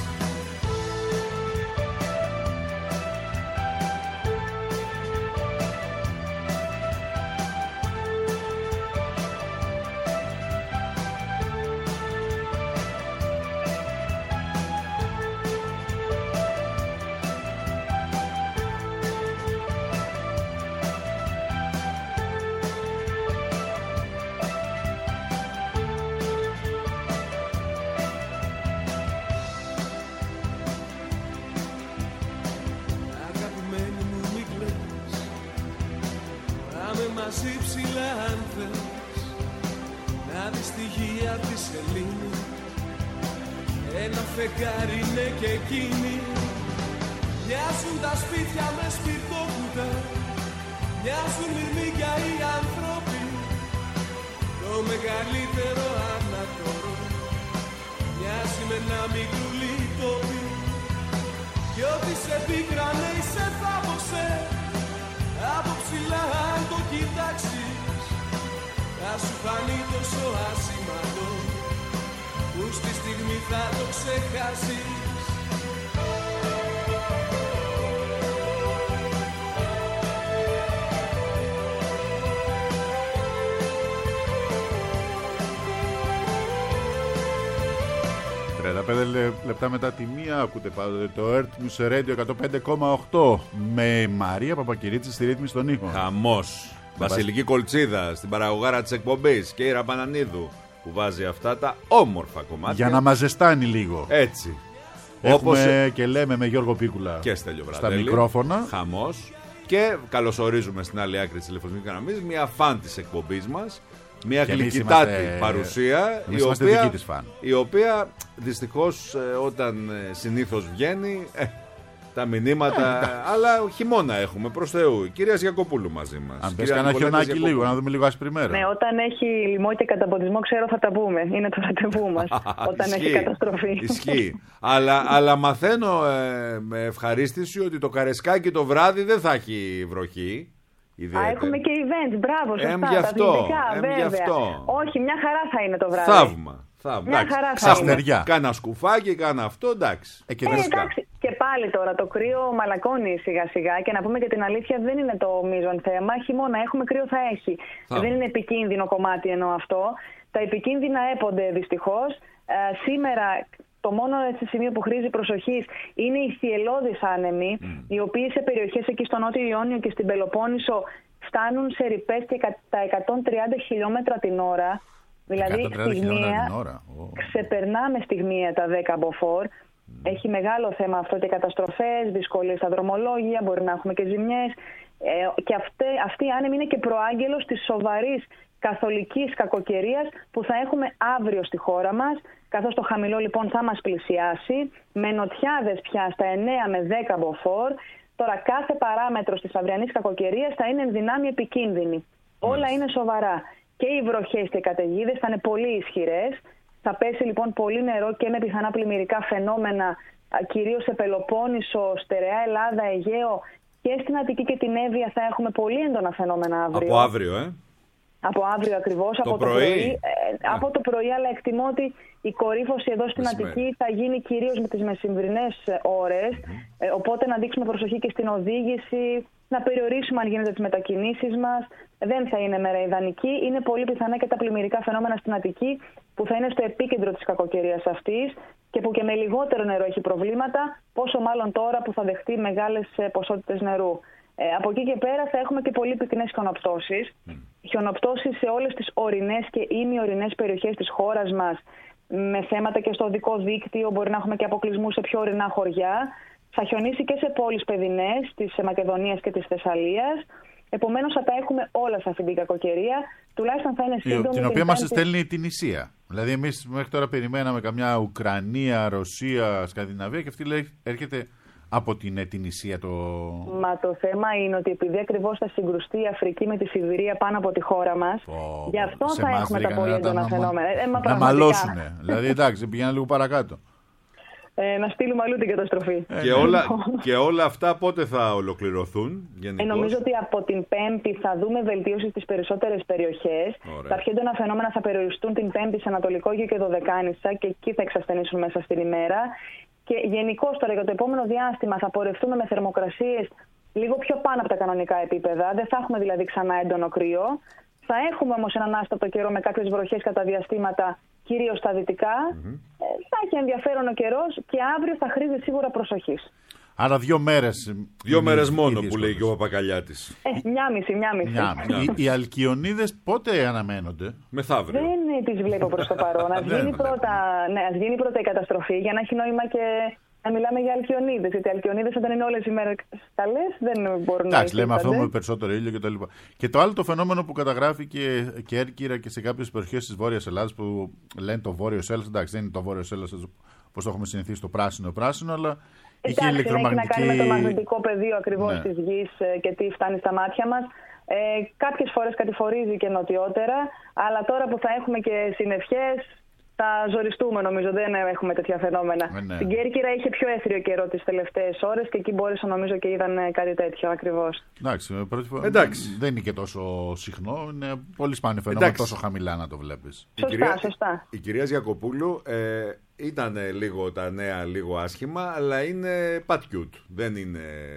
Φεγγάρι είναι και εκείνη. Μοιάζουν τα σπίτια με σπιρτόκουτα, μοιάζουν μυρμήγκια οι άνθρωποι. Το μεγαλύτερο ανατορό μοιάζει με ένα μικρούλι τοπί. Κι ό,τι σε πίκρανε ή σε θάβωσε από ψηλά αν το κοιτάξεις θα σου φανεί τόσο ασήμαντο που στη στιγμή θα το ξεχάσεις. τριάντα πέντε λεπτά μετά τη μία ακούτε πάντοτε το Earth News Radio εκατόν πέντε κόμμα οκτώ με Μαρία Παπακυρίτση στη ρύθμιση των ήχων. Χαμός. Βασιλική Κολτσίδα στην παραγωγάρα της εκπομπής και η Ραπανανίδου που βάζει αυτά τα όμορφα κομμάτια. Για να μας ζεστάνει λίγο. Έτσι. Έχουμε Όπως... και λέμε με Γιώργο Πίκουλα και Στέλιο στα Βραντέλη, μικρόφωνα. Χαμός. Και καλωσορίζουμε στην άλλη άκρη της τηλεφωνικής γραμμής μια φαν της εκπομπής μας. Μια γλυκητάτη είμαστε... παρουσία η οποία, της φαν. η οποία δυστυχώς όταν συνήθως βγαίνει ε, τα μηνύματα, αλλά χειμώνα έχουμε προς Θεού. Κυρία Γιακοπούλου μαζί μας. Αν πες κανένα χιονάκι λίγο, να δούμε λίγο άσπρη μέρα. Ναι, όταν έχει λοιμό και καταποντισμό, ξέρω θα τα πούμε. Είναι το ραντεβού μας. Όταν έχει καταστροφή. Ισχύει. αλλά, αλλά μαθαίνω ε, με ευχαρίστηση ότι το Καρεσκάκι το βράδυ δεν θα έχει βροχή. Α, έχουμε και events, μπράβο, σωστά. Εμ γι' αυτό, τα αθλητικά, εμ βέβαια. γι' αυτό. Όχι, μια χαρά θα είναι το βράδυ. Θαύμα. Θαύμα. Μια χαρά θα είναι. Κάνα σκουφάκι, κάνα αυτό, εντάξει. Ε, και ε, εντάξει. Και πάλι τώρα το κρύο μαλακώνει σιγά σιγά και να πούμε και την αλήθεια δεν είναι το μείζον θέμα. Χειμώνα έχουμε, κρύο θα έχει. Θα. Δεν είναι επικίνδυνο κομμάτι εννοώ αυτό. Τα επικίνδυνα έπονται δυστυχώς. Ε, σήμερα το μόνο έτσι, σημείο που χρήζει προσοχής είναι οι θυελλώδεις άνεμοι, mm. οι οποίοι σε περιοχές εκεί στο Νότιο Ιόνιο και στην Πελοπόννησο φτάνουν σε ρηπές και τα εκατόν τριάντα χιλιόμετρα την ώρα. Δηλαδή στιγμία, oh. ξεπερνάμε στιγμία τα δέκα μποφόρ. Mm. Έχει μεγάλο θέμα αυτό και καταστροφές, δυσκολίες στα δρομολόγια, μπορεί να έχουμε και ζημιές. Ε, και αυτή, αυτή η άνεμη είναι και προάγγελος της σοβαρής καθολικής κακοκαιρίας που θα έχουμε αύριο στη χώρα μας, καθώς το χαμηλό λοιπόν θα μας πλησιάσει, με νοτιάδες πια στα εννέα με δέκα μποφόρ. Τώρα κάθε παράμετρος της αυριανής κακοκαιρίας θα είναι εν δυνάμει επικίνδυνη. Mm. Όλα είναι σοβαρά. Και οι βροχές και οι καταιγίδες θα είναι πολύ ισχυρές. Θα πέσει λοιπόν πολύ νερό και με πιθανά πλημμυρικά φαινόμενα, κυρίως σε Πελοπόννησο, Στερεά Ελλάδα, Αιγαίο και στην Αττική και την Εύβοια θα έχουμε πολύ έντονα φαινόμενα αύριο. Από αύριο, ε. Από αύριο ακριβώς, το από πρωί. το πρωί. Ε, από το πρωί, αλλά εκτιμώ ότι η κορύφωση εδώ στην Μεσημέρι. Αττική θα γίνει κυρίως με τις μεσημβρινές ώρες. Mm-hmm. Ε, οπότε να δείξουμε προσοχή και στην οδήγηση, να περιορίσουμε αν γίνεται τις μετακινήσεις μας. Δεν θα είναι μέρα ιδανική. Είναι πολύ πιθανά και τα πλημμυρικά φαινόμενα στην Αττική που θα είναι στο επίκεντρο της κακοκαιρίας αυτής και που και με λιγότερο νερό έχει προβλήματα, πόσο μάλλον τώρα που θα δεχτεί μεγάλες ποσότητες νερού. Ε, από εκεί και πέρα θα έχουμε και πολύ πυκνές χιονοπτώσεις. Mm. χιονοπτώσεις σε όλες τις ορεινές και ημιορεινές περιοχές της χώρας μας, με θέματα και στο οδικό δίκτυο, μπορεί να έχουμε και αποκλεισμούς σε πιο ορεινά χωριά. Θα χιονίσει και σε πόλεις παιδινές της Μακεδονίας και της Θεσσαλίας. Επομένως θα τα έχουμε όλα σε αυτήν την κακοκαιρία. Τουλάχιστον θα είναι σύντομη. Την οποία μας στέλνει η Τινησία. Δηλαδή, εμείς μέχρι τώρα περιμέναμε καμιά Ουκρανία, Ρωσία, Σκανδιναβία και αυτή λέει έρχεται από την Τινησία το. Μα το θέμα είναι ότι επειδή ακριβώς θα συγκρουστεί η Αφρική με τη Σιβηρία πάνω από τη χώρα μας, oh, γι' αυτό θα έχουμε τα πολύ έντονα φαινόμενα. Ε, μα να μαλώσουνε. Δηλαδή, εντάξει, πήγαινε λίγο παρακάτω. Ε, να στείλουμε αλλού την καταστροφή. Ε, και, όλα, και όλα αυτά πότε θα ολοκληρωθούν γενικώς? Ε, νομίζω ότι από την Πέμπτη θα δούμε βελτίωση στις περισσότερες περιοχές. Ωραία. Τα αρχέντονα φαινόμενα θα περιοριστούν την Πέμπτη σε Ανατολικό Αιγαίο και Δωδεκάνησα και εκεί θα εξασθενήσουν μέσα στην ημέρα. Και γενικώς τώρα για το επόμενο διάστημα θα πορευτούμε με θερμοκρασίες λίγο πιο πάνω από τα κανονικά επίπεδα. Δεν θα έχουμε δηλαδή ξανά έντονο κρύο. Θα έχουμε όμως έναν άστατο καιρό με κάποιες βροχές κατά διαστήματα, κυρίως στα δυτικά. Mm-hmm. Ε, θα έχει ενδιαφέρον ο καιρός και αύριο θα χρήζει σίγουρα προσοχής. Άρα δύο μέρες. Δύο μέρες μόνο που λέει και ο Παπακαλιάτης. Ε, μια μισή, μια μισή. Μια, οι, οι Αλκιονίδες πότε αναμένονται? Μεθαύριο. Δεν τις βλέπω προς το παρόν. Ας γίνει, πρώτα, ναι, ας γίνει πρώτα η καταστροφή για να έχει νόημα και να μιλάμε για Αλκιονίδες. Γιατί οι Αλκιονίδες όταν είναι όλες οι μέρες καλές δεν μπορούν να. Εντάξει, λέμε αυτό με περισσότερο ήλιο κτλ. Και, και το άλλο το φαινόμενο που καταγράφει και Κέρκυρα και σε κάποιες περιοχές της Βόρειας Ελλάδας που λένε το Βόρειο Σέλος. Εντάξει, δεν είναι το Βόρειο Σέλος όπως το έχουμε συνηθίσει το πράσινο-πράσινο, αλλά. Εντάξει, έχει ηλεκτρομαγνητική... έχει να κάνει με το μαγνητικό πεδίο ακριβώς, ναι, της γης και τι φτάνει στα μάτια μας. Ε, κάποιες φορές κατηφορίζει και νοτιότερα, αλλά τώρα που θα έχουμε και συννεφιές θα ζοριστούμε νομίζω, δεν έχουμε τέτοια φαινόμενα. Ε, ναι. Στην Κέρκυρα είχε πιο έθριο καιρό τις τελευταίες ώρες και εκεί μπόρεσαν νομίζω και είδαν κάτι τέτοιο ακριβώς. Εντάξει, πρώτη φορά Εντάξει. δεν είναι και τόσο συχνό, είναι πολύ σπάνιο φαινόμενο τόσο χαμηλά να το βλέπεις. Σωστά, η κυρία, σωστά. Η κυρία Γιακοπούλου... Ε... Ήταν λίγο τα νέα λίγο άσχημα, αλλά είναι πατκιούτ. Δεν είναι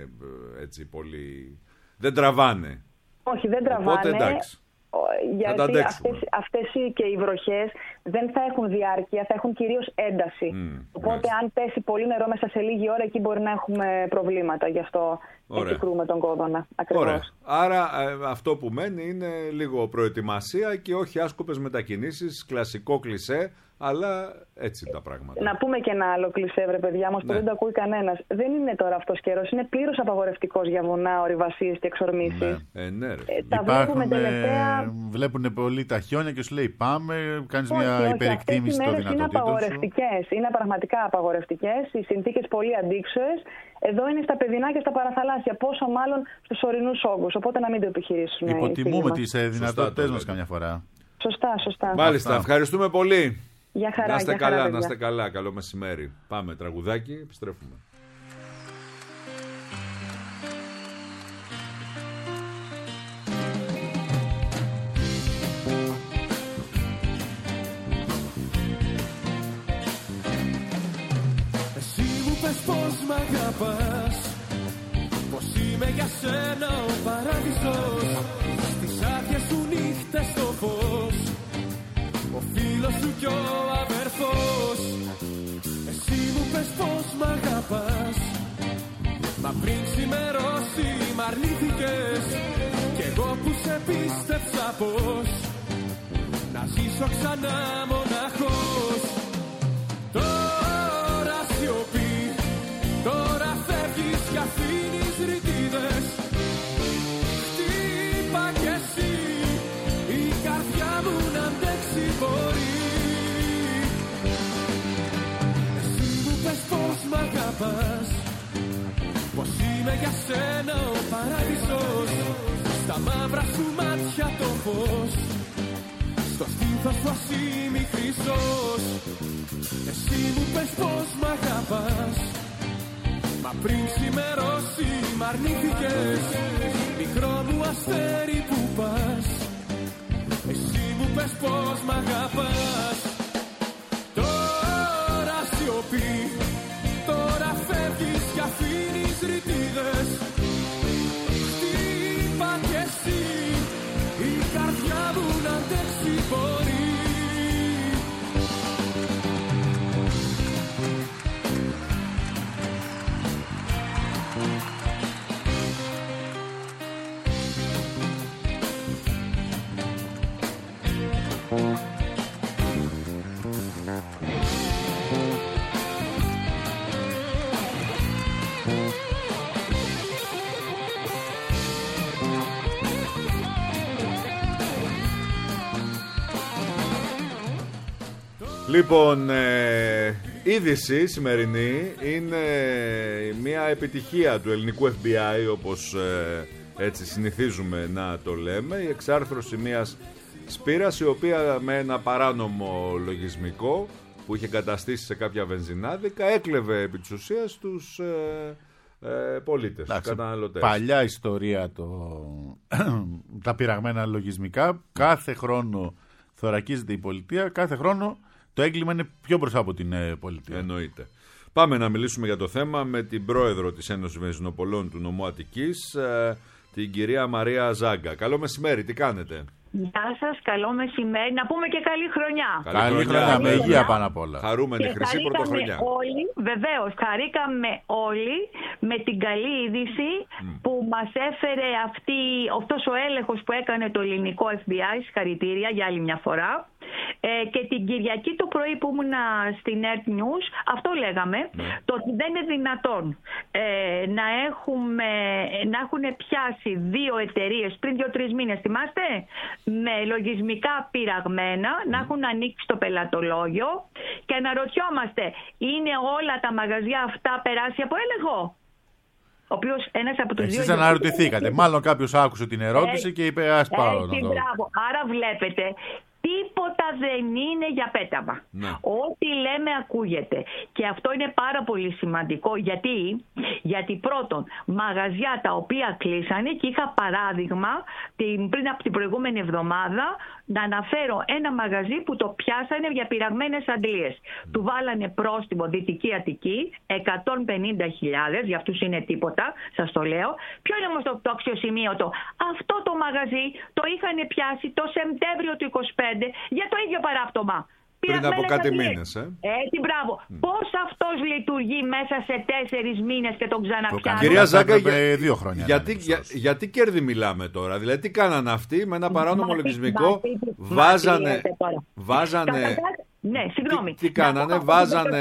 έτσι πολύ... Δεν τραβάνε. Όχι, δεν τραβάνε. Οπότε εντάξει. Γιατί αυτές, αυτές και οι βροχές δεν θα έχουν διάρκεια, θα έχουν κυρίως ένταση. Mm, Οπότε μάλιστα. αν πέσει πολύ νερό μέσα σε λίγη ώρα, εκεί μπορεί να έχουμε προβλήματα. Γι' αυτό έτσι κρούμε τον κόδωνα. Ακριβώς. Ωραία. Άρα αυτό που μένει είναι λίγο προετοιμασία και όχι άσκοπες μετακινήσεις, κλασικό κλισέ. Αλλά έτσι τα πράγματα. Να πούμε και ένα άλλο κλισέ, βρε παιδιά, όμως ναι. που δεν το ακούει κανένας. Δεν είναι τώρα αυτός καιρός, είναι πλήρως απαγορευτικός για βουνά, ορειβασίες και εξορμήσεις. Ναι. Ε, ναι, ε, τα βλέπουμε τελευταία. Βλέπουν πολύ τα χιόνια και σου λέει πάμε, κάνεις όχι, μια όχι, υπερεκτίμηση των δυνατοτήτων. Είναι απαγορευτικές, είναι πραγματικά απαγορευτικές. Οι συνθήκες πολύ αντίξωες. Εδώ είναι στα παιδινά και στα παραθαλάσσια. Πόσο μάλλον στους ορεινούς όγκους. Οπότε να μην το επιχειρήσουμε. Υποτιμούμε τις δυνατότητες μας καμιά φορά. Σωστά, σωστά. Μάλιστα, Αυτά. Ευχαριστούμε πολύ. Για χαρά, να είστε για καλά, χαρά, να είστε καλά. Καλό μεσημέρι. Πάμε τραγουδάκι, επιστρέφουμε. Εσύ μου πες πως μ' αγαπάς, πως είμαι για σένα ο παράδεισος, στις άδειες σου νύχτες το φως, ο φίλος σου κι ο αδερφός. Εσύ μου πες πως μ' αγαπάς, μα πριν ξημερώσει μ' αρνήθηκες, κι εγώ που σε πίστεψα πως να ζήσω ξανά μοναχός. Τώρα σιωπή, τώρα φεύγεις κι αφήνεις ρητίδες. Χτύπα κι εσύ, η καρδιά μου να αντέξει μπορεί. Εσύ μου πες πως μ' αγαπάς, πως είμαι για σένα ο παράδεισος, στα μαύρα σου μάτια το φως, στο στήθος σου ας είμαι χρυσός. Εσύ μου πες πως μ' αγαπάς, μα πριν ξημερώσει μ' αρνήθηκες, μικρό μου αστέρι που πας. Εσύ μου πες πως μ' αγαπάς. Τώρα σιωπή, τώρα φεύγεις κι αφήνεις ρητίδες. Χτύπα κι εσύ, η καρδιά μου να αντέξει μπορεί. Λοιπόν, ε, είδηση σημερινή είναι μια επιτυχία του ελληνικού εφ μπι άι, όπως ε, έτσι συνηθίζουμε να το λέμε, η εξάρθρωση μιας σπήρας η οποία με ένα παράνομο λογισμικό που είχε εγκαταστήσει σε κάποια βενζινάδικα έκλεβε επί της ουσίας τους ε, ε, πολίτες, τους καταναλωτές. Παλιά ιστορία το... τα πειραγμένα λογισμικά, κάθε χρόνο θωρακίζεται η πολιτεία, κάθε χρόνο το έγκλημα είναι πιο μπροστά από την ε, πολιτεία. Εννοείται. Πάμε να μιλήσουμε για το θέμα με την πρόεδρο της Ένωσης Βενζινοπολών του νομού Αττικής, ε, την κυρία Μαρία Ζάγκα. Καλό μεσημέρι, τι κάνετε? Γεια σας, καλό μεσημέρι. Να πούμε και καλή χρονιά. Καλή, καλή χρονιά, χρονιά, με υγεία πάνω απ' όλα. Χαρούμενη χρυσή πρωτοχρονιά. Όλοι, βεβαίως, χαρήκαμε όλοι με την καλή είδηση mm. που μας έφερε αυτή, αυτός ο έλεγχος που έκανε το ελληνικό εφ μπι άι. Συγχαρητήρια για άλλη μια φορά. Ε, και την Κυριακή το πρωί που ήμουν στην Earth News, αυτό λέγαμε, mm. το ότι δεν είναι δυνατόν ε, να, έχουμε, να έχουν πιάσει δύο εταιρείες πριν δύο-τρεις μήνες, θυμάστε, με λογισμικά πειραγμένα, mm. να έχουν ανοίξει το πελατολόγιο και αναρωτιόμαστε, είναι όλα τα μαγαζιά αυτά περάσει από έλεγχο? Ο οποίος ένας από τους Εσείς δύο... αναρωτηθήκατε, μάλλον κάποιος άκουσε την ερώτηση ε, και είπε ας πάω να το... Άρα βλέπετε, τίποτα δεν είναι για πέταμα. Ναι. Ό,τι λέμε ακούγεται. Και αυτό είναι πάρα πολύ σημαντικό. Γιατί, γιατί πρώτον, μαγαζιά τα οποία κλείσανε, και είχα παράδειγμα την, πριν από την προηγούμενη εβδομάδα να αναφέρω ένα μαγαζί που το πιάσανε για πειραγμένες αντλίες. Mm. Του βάλανε πρόστιμο Δυτική Αττική, εκατόν πενήντα χιλιάδες, για αυτούς είναι τίποτα, σας το λέω. Ποιο είναι όμως το, το αξιοσημείωτο? Αυτό το μαγαζί το είχαν πιάσει το Σεπτέμβριο του είκοσι πέντε για το ίδιο παράπτωμα. Πριν από κάτι μήνες, ε. Έτσι, μπράβο. Mm. Πώς αυτός λειτουργεί μέσα σε τέσσερις μήνες και τον ξαναπιάνει? Κυρία Ζάγκα, για... δύο χρόνια. Γιατί, για, γιατί κέρδη μιλάμε τώρα? Δηλαδή, τι κάνανε αυτοί με ένα παράνομο λογισμικό? Βάζανε... βάζανε... Ναι, συγγνώμη. Τι, τι κάνανε, βάζανε...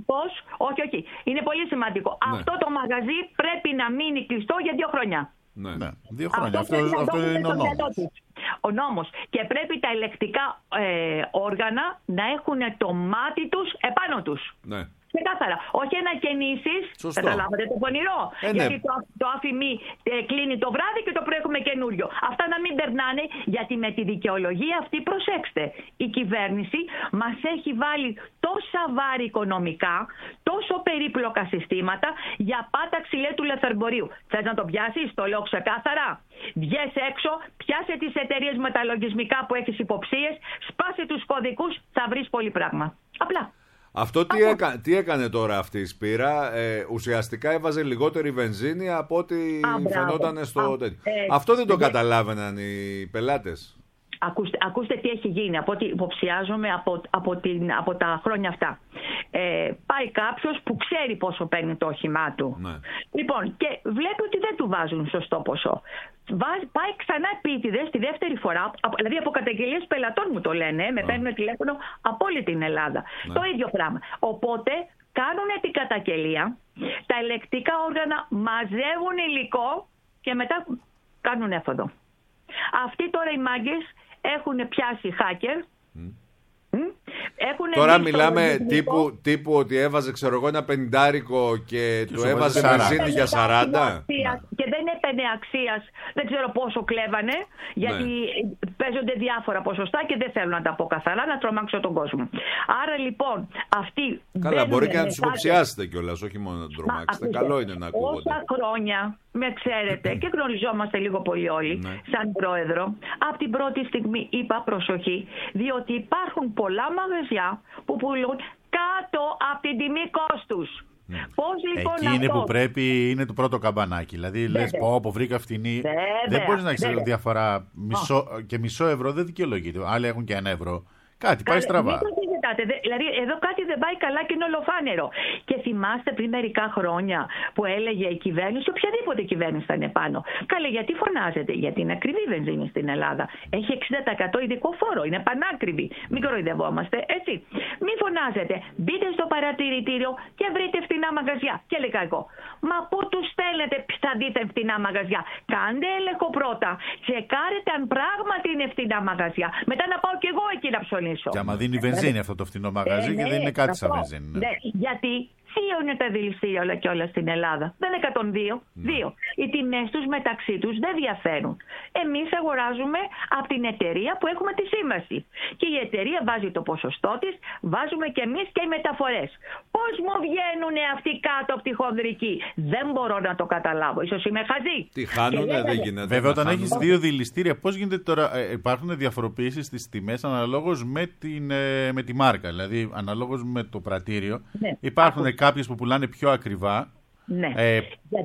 Όχι, όχι. Είναι πολύ σημαντικό. Ναι. Αυτό το μαγαζί πρέπει να μείνει κλειστό για δύο χρόνια. Ναι, ναι. Δύο χρόνια. Αυτό, αυτό, αυτό είναι ο νόμος. Ο νόμος. Και πρέπει τα ελεκτικά ε, όργανα να έχουν το μάτι τους επάνω τους. Ναι. Ξεκάθαρα. Όχι ανακαινήσεις. Καταλάβατε το πονηρό. Ε, ναι. Γιατί το, το αφημί ε, κλείνει το βράδυ και το πρωί έχουμε καινούριο. Αυτά να μην περνάνε, γιατί με τη δικαιολογία αυτή, προσέξτε, η κυβέρνηση μας έχει βάλει τόσα βάρη οικονομικά, τόσο περίπλοκα συστήματα για πάταξη, λέει, του λαθρεμπορίου. Θες να το πιάσεις? Το λέω ξεκάθαρα. Βγες έξω, πιάσε τις εταιρείες με τα λογισμικά που έχεις υποψίες, σπάσε τους κωδικούς, θα βρεις πολύ πράγμα. Απλά. Αυτό τι, έκα, τι έκανε τώρα αυτή η σπήρα? Ε, ουσιαστικά έβαζε λιγότερη βενζίνη από ό,τι φαινόταν στο τέτοιο. Ε, Αυτό δεν το ε, καταλάβαιναν οι πελάτες. Ακούστε, ακούστε τι έχει γίνει, από ό,τι υποψιάζομαι από, από, την, από τα χρόνια αυτά. Ε, πάει κάποιος που ξέρει πόσο παίρνει το όχημά του. Ναι. Λοιπόν, και βλέπει ότι δεν του βάζουν σωστό ποσό. Πάει ξανά επίτηδες τη δεύτερη φορά, δηλαδή από καταγγελίες πελατών μου το λένε, με παίρνουν τηλέφωνο από όλη την Ελλάδα. Ναι. Το ίδιο πράγμα. Οπότε κάνουν την καταγγελία, τα ελεκτικά όργανα μαζεύουν υλικό και μετά κάνουν έφοδο. Αυτοί τώρα οι μάγκες έχουν πιάσει hacker. Mm. Mm. Τώρα μιλάμε τύπου, τύπου ότι έβαζε, ξέρω εγώ, ένα πενηντάρικο και, και του έβαζε βενζίνη για σαράντα. Και δεν έπαιρνε αξίας, δεν ξέρω πόσο κλέβανε, γιατί ναι. παίζονται διάφορα ποσοστά και δεν θέλω να τα πω καθαρά, να τρομάξω τον κόσμο. Άρα λοιπόν αυτοί. Καλά, μπορεί και να τους υποψιάσετε κιόλας, όχι μόνο να τους τρομάξετε. Καλό είναι να ακούγονται. Όσα χρόνια με ξέρετε και γνωριζόμαστε λίγο πολύ όλοι, ναι. σαν πρόεδρο, από την πρώτη στιγμή είπα προσοχή, διότι υπάρχουν πολλά μαγαζιά που πουλούν κάτω από την τιμή κόστους. Mm. Πώς λοιπόν εκεί είναι αυτό που πρέπει, είναι το πρώτο καμπανάκι. Δηλαδή Βέβαια. λες πω, πω βρήκα φτηνή. Βέβαια. Δεν μπορείς να έχεις διαφορά μισό, oh. και μισό ευρώ δεν δικαιολογείται. Άλλοι έχουν και ένα ευρώ. Κάτι πάει στραβά. Δηλαδή εδώ κάτι δεν πάει καλά και είναι ολοφάνερο. Και θυμάστε πριν μερικά χρόνια που έλεγε η κυβέρνηση, οποιαδήποτε κυβέρνηση θα είναι πάνω. Καλέ, γιατί φωνάζετε? Γιατί είναι ακριβή η βενζίνη στην Ελλάδα. Έχει εξήντα τοις εκατό ειδικό φόρο. Είναι πανάκριβη. Μην κοροϊδευόμαστε, έτσι. Μην φωνάζετε. Μπείτε στο παρατηρητήριο και βρείτε φτηνά μαγαζιά. Και έλεγα εγώ. Μα πού του στέλνετε θα δείτε φτηνά μαγαζιά? Κάντε έλεγχο πρώτα. Τσεκάρετε αν πράγματι είναι φτηνά μαγαζιά. Μετά να πάω κι εγώ εκεί να ψωνίσω. Και άμα δίνει βενζίνη αυτό το φτηνό μαγαζί, ε, και ναι, δεν είναι κάτι σαν βενζίνη. Ναι. Ναι, γιατί δύο είναι τα δηληστήρια όλα και όλα στην Ελλάδα. Δεν είναι εκατόν δύο. Ναι. Δύο. Οι τιμές τους μεταξύ τους δεν διαφέρουν. Εμείς αγοράζουμε από την εταιρεία που έχουμε τη σύμβαση. Και η εταιρεία βάζει το ποσοστό της, βάζουμε και εμείς και οι μεταφορές. Πώς μου βγαίνουν αυτοί κάτω από τη χονδρική? Δεν μπορώ να το καταλάβω. Ίσως είμαι χαζή. Τι χάνουνε, δεν γίνεται. Βέβαια, όταν έχεις δύο δηληστήρια, πώς γίνεται τώρα? Ε, υπάρχουν διαφοροποιήσεις στις τιμές αναλόγως με, την, ε, με τη μάρκα. Δηλαδή, αναλόγως με το πρατήριο. Ναι. Υπάρχουν κάποιες που πουλάνε πιο ακριβά, ναι. ε,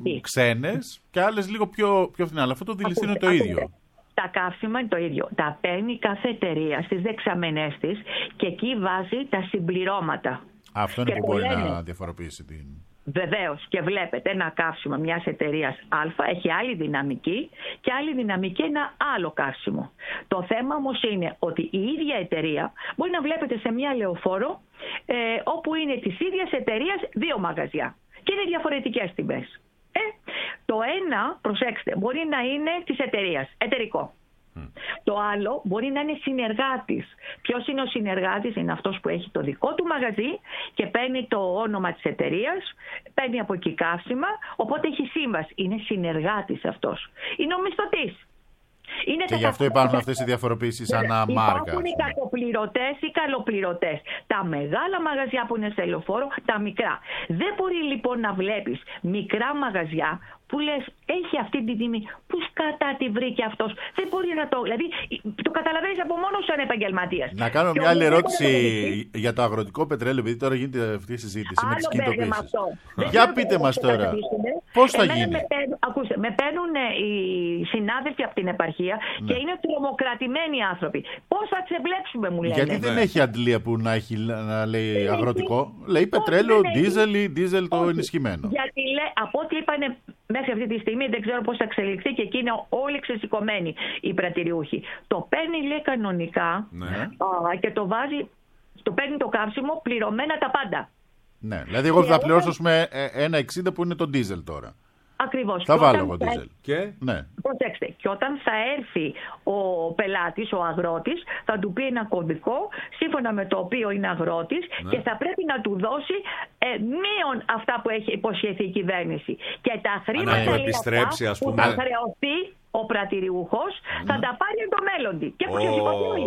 ξένες, και άλλες λίγο πιο, πιο φθηνά. Αλλά αυτό το δηληστήριο είναι το ίδιο. Τα καύσιμα είναι το ίδιο. Τα παίρνει κάθε εταιρεία στις δεξαμενές της και εκεί βάζει τα συμπληρώματα. Αυτό είναι και που μπορεί λένε, να διαφοροποιήσει την... Βεβαίως, και βλέπετε ένα καύσιμο μιας εταιρείας Α έχει άλλη δυναμική και άλλη δυναμική ένα άλλο καύσιμο. Το θέμα όμως είναι ότι η ίδια εταιρεία μπορεί να βλέπετε σε μια λεωφόρο ε, όπου είναι της ίδιας εταιρείας δύο μαγαζιά και είναι διαφορετικές τιμές. Ε, το ένα, προσέξτε, μπορεί να είναι της εταιρείας, εταιρικό. Mm. Το άλλο μπορεί να είναι συνεργάτης. Ποιος είναι ο συνεργάτης? Είναι αυτός που έχει το δικό του μαγαζί και παίρνει το όνομα της εταιρείας, παίρνει από εκεί καύσιμα, οπότε έχει σύμβαση. Είναι συνεργάτης αυτός. Είναι ο μισθωτής. Είναι και γι' αυτό υπάρχουν αυτές οι διαφοροποιήσεις ανά μάρκα. Υπάρχουν οι κακοπληρωτές ή καλοπληρωτές. Τα μεγάλα μαγαζιά που είναι σε λεωφόρο, τα μικρά. Δεν μπορεί λοιπόν να βλέπεις μικρά μαγαζιά που λες έχει αυτή την τιμή, που σκατά τη βρήκε αυτός. Δεν μπορεί να το... Δηλαδή το καταλαβαίνεις από μόνο σαν επαγγελματίας. Να κάνω και μια άλλη ερώτηση για το αγροτικό πετρέλαιο, επειδή τώρα γίνεται αυτή η συζήτηση. Άλλο με τις κινητοποιήσεις. Για πείτε μας τώρα, πώς θα Εμένα γίνει? Με παίρνουν, ακούστε, με παίρνουν οι συνάδελφοι από την επαρχία, ναι, και είναι τρομοκρατημένοι άνθρωποι. Πώς θα ξεβλέψουμε, μου λένε. Γιατί δεν έχει αντλία που να, έχει, να λέει αγροτικό. Λέει πετρέλαιο, δίζελ ή δίζελ το ενισχυμένο. Γιατί λέει, από ό,τι είπανε μέχρι αυτή τη στιγμή, δεν ξέρω πώς θα εξελιχθεί και εκεί είναι όλοι ξεσηκωμένοι οι πρατηριούχοι. Το παίρνει, λέει, κανονικά, ναι, α, και το βάζει, το παίρνει το καύσιμο πληρωμένα τα πάντα. Ναι, δηλαδή εγώ θα πληρώσω με ένα εξήντα που είναι το ντίζελ τώρα. Ακριβώς. Θα βάλω εγώ ντίζελ. Και... Ναι. Προσέξτε, και όταν θα έρθει ο πελάτης, ο αγρότης, θα του πει ένα κωδικό σύμφωνα με το οποίο είναι αγρότης, ναι, και θα πρέπει να του δώσει ε, μείον αυτά που έχει υποσχεθεί η κυβέρνηση. Και τα χρήματα να επιστρέψει, ας πούμε, που θα χρεωθεί ο πρατηριούχος, mm, θα τα πάρει το μέλλον. Και έχουν ξεσηκωθεί όλοι.